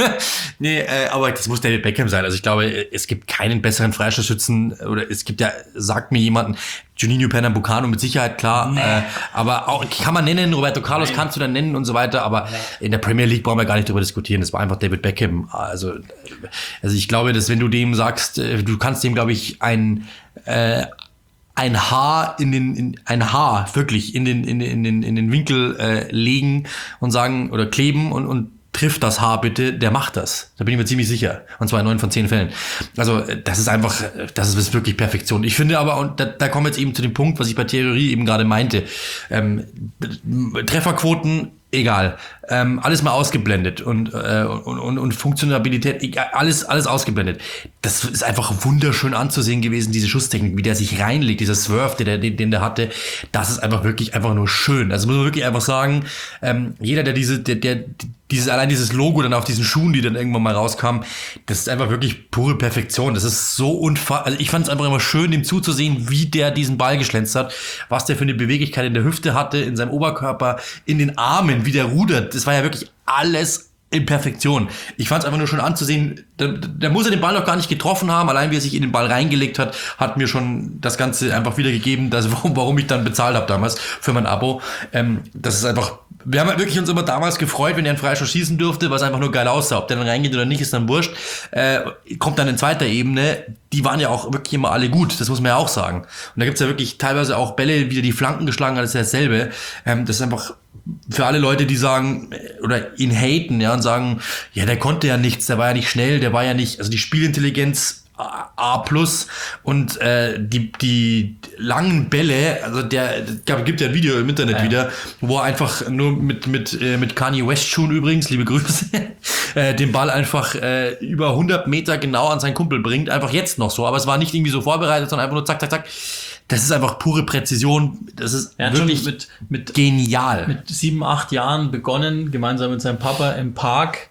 nee, äh, aber das muss David Beckham sein. Also ich glaube, es gibt keinen besseren Freistoßschützen, oder es gibt ja, sagt mir jemanden, Juninho Pernambucano mit Sicherheit, klar. Nee. Äh, aber auch kann man nennen, Roberto Carlos Nein. kannst du dann nennen und so weiter. Aber nee. in der Premier League brauchen wir gar nicht drüber diskutieren. Das war einfach David Beckham. Also, also ich glaube, dass wenn du dem sagst, du kannst dem, glaube ich, ein äh, ein Haar in den in, ein Haar wirklich in den in den in den in den Winkel äh, legen und sagen oder kleben und und trifft das Haar bitte, der macht das. Da bin ich mir ziemlich sicher. Und zwar in neun von zehn Fällen. Also das ist einfach, das ist wirklich Perfektion. Ich finde aber, und da, da kommen wir jetzt eben zu dem Punkt, was ich bei Theorie eben gerade meinte, ähm, Trefferquoten, egal. Ähm, alles mal ausgeblendet und, äh, und, und, und Funktionalität, egal, alles, alles ausgeblendet. Das ist einfach wunderschön anzusehen gewesen, diese Schusstechnik, wie der sich reinlegt, dieser Swerve, der, den, den der hatte. Das ist einfach wirklich einfach nur schön. Also muss man wirklich einfach sagen, ähm, jeder, der diese, der, der, dieses, allein dieses Logo dann auf diesen Schuhen, die dann irgendwann mal rauskamen, das ist einfach wirklich pure Perfektion. Das ist so unfassbar. Also ich fand es einfach immer schön, dem zuzusehen, wie der diesen Ball geschlänzt hat, was der für eine Beweglichkeit in der Hüfte hatte, in seinem Oberkörper, in den Armen, wie der rudert. Das war ja wirklich alles in Perfektion. Ich fand es einfach nur schon anzusehen, da, da muss er den Ball noch gar nicht getroffen haben, allein wie er sich in den Ball reingelegt hat, hat mir schon das Ganze einfach wiedergegeben, dass, warum, warum ich dann bezahlt habe damals für mein Abo. Ähm, das ist einfach, wir haben halt wirklich uns immer damals gefreut, wenn er einen Freischuss schießen durfte, was einfach nur geil aussah. Ob der dann reingeht oder nicht, ist dann wurscht. Äh, kommt dann in zweiter Ebene, die waren ja auch wirklich immer alle gut, das muss man ja auch sagen. Und da gibt's ja wirklich teilweise auch Bälle, wie er die Flanken geschlagen hat, das ist ja dasselbe. Ähm, das ist einfach für alle Leute, die sagen oder ihn haten, ja, und sagen, ja, der konnte ja nichts, der war ja nicht schnell, der war ja nicht, also die Spielintelligenz A plus und äh, die die langen Bälle, also der gab, gibt ja ein Video im Internet ja. wieder, wo er einfach nur mit mit äh, mit Kanye West Schuhen übrigens, liebe Grüße, äh, den Ball einfach äh, über hundert Meter genau an seinen Kumpel bringt, einfach jetzt noch so, aber es war nicht irgendwie so vorbereitet, sondern einfach nur zack zack zack. Das ist einfach pure Präzision. Das ist er hat wirklich schon mit, mit, genial. Mit sieben, acht Jahren begonnen, gemeinsam mit seinem Papa im Park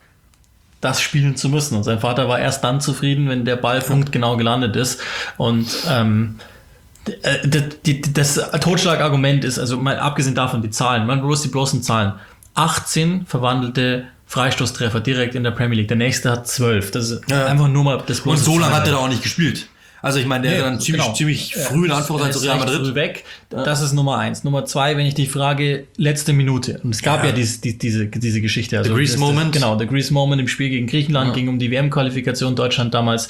das spielen zu müssen. Und sein Vater war erst dann zufrieden, wenn der Ball punktgenau gelandet ist. Und ähm, das, das Totschlagargument ist, also mal abgesehen davon die Zahlen, man bloß die bloßen Zahlen. achtzehn verwandelte Freistoßtreffer direkt in der Premier League. Der nächste hat zwölf. Das ist ja. einfach nur mal das bloße. Und so lange hat er da auch nicht gespielt. Also ich meine, der nee, ist dann ziemlich, genau. ziemlich früh in Anführungszeichen zu Real Madrid. Früh weg. Das ist Nummer eins. Nummer zwei, wenn ich dich frage, letzte Minute. Und es gab ja, ja dies, die, diese, diese Geschichte. Also the Greece Moment. Genau, der Greece Moment im Spiel gegen Griechenland, ja. ging um die W M-Qualifikation. Deutschland damals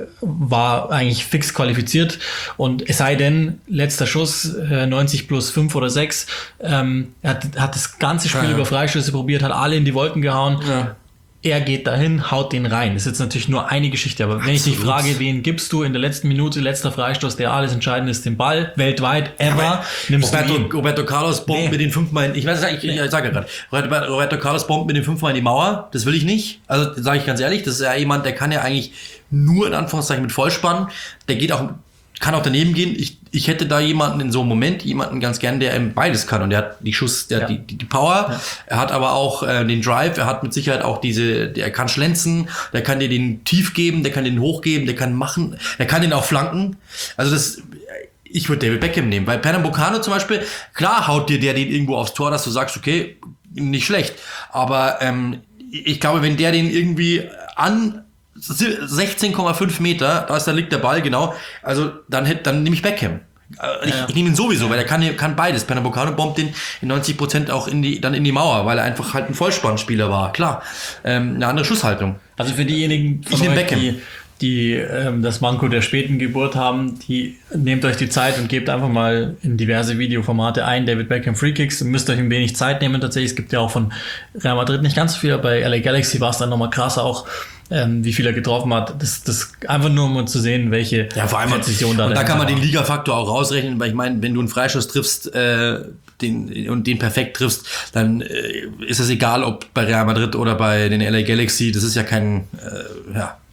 war eigentlich fix qualifiziert. Und es sei denn, letzter Schuss, neunzig plus fünf oder sechs. Ähm, er hat, hat das ganze Spiel ja, ja. über Freischüsse probiert, hat alle in die Wolken gehauen. Ja. Er geht dahin, haut den rein. Das ist jetzt natürlich nur eine Geschichte, aber wenn Absolut. ich dich frage, wen gibst du in der letzten Minute, letzter Freistoß, der alles entscheidend ist, den Ball, weltweit, ever, ja, nimmst Roberto, du ihn. Roberto Carlos bombt nee. mit den fünfmal in, ich weiß nicht, ich, ich, ich sage ja gerade, Roberto Carlos bombt mit den fünfmal in die Mauer, das will ich nicht. Also sage ich ganz ehrlich, das ist ja jemand, der kann ja eigentlich nur in Anführungszeichen mit Vollspann, der geht auch, kann auch daneben gehen. Ich, ich hätte da jemanden in so einem Moment, jemanden ganz gern, der eben beides kann. Und der hat die Schuss, der ja. hat die, die Power, ja. er hat aber auch äh, den Drive, er hat mit Sicherheit auch diese, der kann schlänzen, der kann dir den tief geben, der kann den hochgeben, der kann machen, der kann den auch flanken. Also das, ich würde David Beckham nehmen, weil Pernambucano zum Beispiel, klar haut dir der den irgendwo aufs Tor, dass du sagst, okay, nicht schlecht. Aber ähm, ich glaube, wenn der den irgendwie an sechzehn Komma fünf Meter, da ist, da liegt der Ball, genau. Also, dann hätte, dann nehme ich Beckham. Ich, ja. ich nehme ihn sowieso, weil er kann, kann beides. Pernambucano bombt den in neunzig Prozent auch in die, dann in die Mauer, weil er einfach halt ein Vollspannspieler war. Klar. Ähm, eine andere Schusshaltung. Also für diejenigen, ich nehme Beckham. die, die ähm, das Manko der späten Geburt haben, die nehmt euch die Zeit und gebt einfach mal in diverse Videoformate ein, David Beckham Freekicks, müsst euch ein wenig Zeit nehmen tatsächlich. Es gibt ja auch von Real Madrid nicht ganz so viel, bei L A Galaxy war es dann nochmal krasser auch, ähm, wie viel er getroffen hat. Das, das einfach nur um zu sehen, welche ja, vor allem Präzision da ist. Und da kann man den Ligafaktor auch rausrechnen, weil ich meine, wenn du einen Freischuss triffst äh, den, und den perfekt triffst, dann äh, ist es egal, ob bei Real Madrid oder bei den L A Galaxy, das ist ja kein, äh, ja,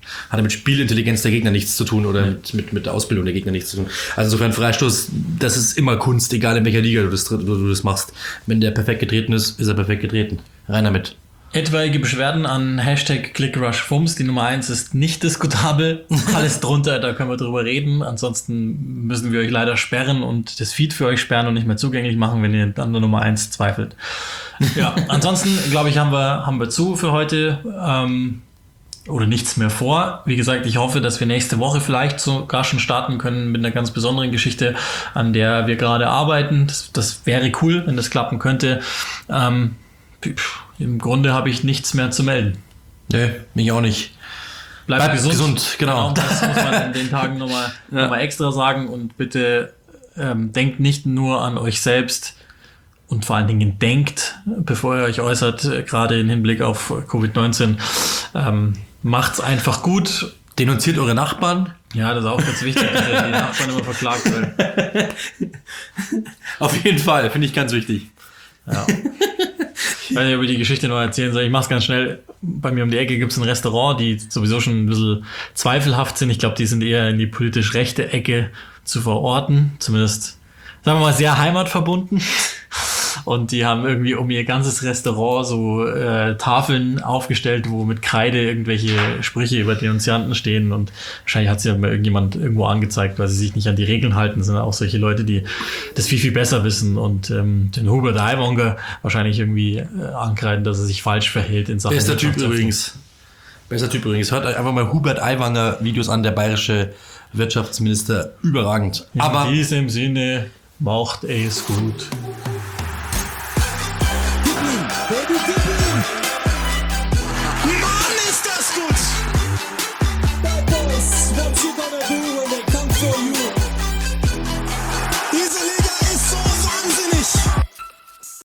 Hat mit Spielintelligenz der Gegner nichts zu tun oder mit, mit, mit der Ausbildung der Gegner nichts zu tun. Also insofern Freistoß, das ist immer Kunst, egal in welcher Liga du das, du das machst. Wenn der perfekt getreten ist, ist er perfekt getreten. Rein damit. Etwaige Beschwerden an Hashtag ClickRushFums. Die Nummer eins ist nicht diskutabel. Alles drunter, da können wir drüber reden. Ansonsten müssen wir euch leider sperren und das Feed für euch sperren und nicht mehr zugänglich machen, wenn ihr an der Nummer eins zweifelt. Ja, ansonsten, glaube ich, haben wir, haben wir zu für heute. Ähm, oder nichts mehr vor. Wie gesagt, ich hoffe, dass wir nächste Woche vielleicht sogar schon starten können mit einer ganz besonderen Geschichte, an der wir gerade arbeiten. Das, das wäre cool, wenn das klappen könnte. Ähm, Im Grunde habe ich nichts mehr zu melden. Nee, mich auch nicht. Bleibt, Bleibt gesund. gesund, genau. genau. Das muss man in den Tagen nochmal ja. noch mal extra sagen. Und bitte ähm, denkt nicht nur an euch selbst und vor allen Dingen denkt, bevor ihr euch äußert, äh, gerade im Hinblick auf Covid neunzehn. Ähm, macht's einfach gut. Denunziert eure Nachbarn. Ja, das ist auch ganz wichtig, dass ihr die Nachbarn immer verklagt werden. Auf jeden Fall, finde ich ganz wichtig. Ja. Ich weiß nicht, ob ich die Geschichte noch erzählen soll. Ich mach's ganz schnell. Bei mir um die Ecke gibt's ein Restaurant, die sowieso schon ein bisschen zweifelhaft sind. Ich glaube, die sind eher in die politisch rechte Ecke zu verorten. Zumindest, sagen wir mal, sehr heimatverbunden. Und die haben irgendwie um ihr ganzes Restaurant so äh, Tafeln aufgestellt, wo mit Kreide irgendwelche Sprüche über Denunzianten stehen. Und wahrscheinlich hat sie ja mal irgendjemand irgendwo angezeigt, weil sie sich nicht an die Regeln halten. Das sind auch solche Leute, die das viel, viel besser wissen und ähm, den Hubert Aiwanger wahrscheinlich irgendwie äh, ankreiden, dass er sich falsch verhält in Sachen. Bester Typ übrigens. Bester Typ übrigens. Hört euch einfach mal Hubert Aiwanger Videos an, der bayerische Wirtschaftsminister. Überragend. In Aber diesem Sinne, macht es gut.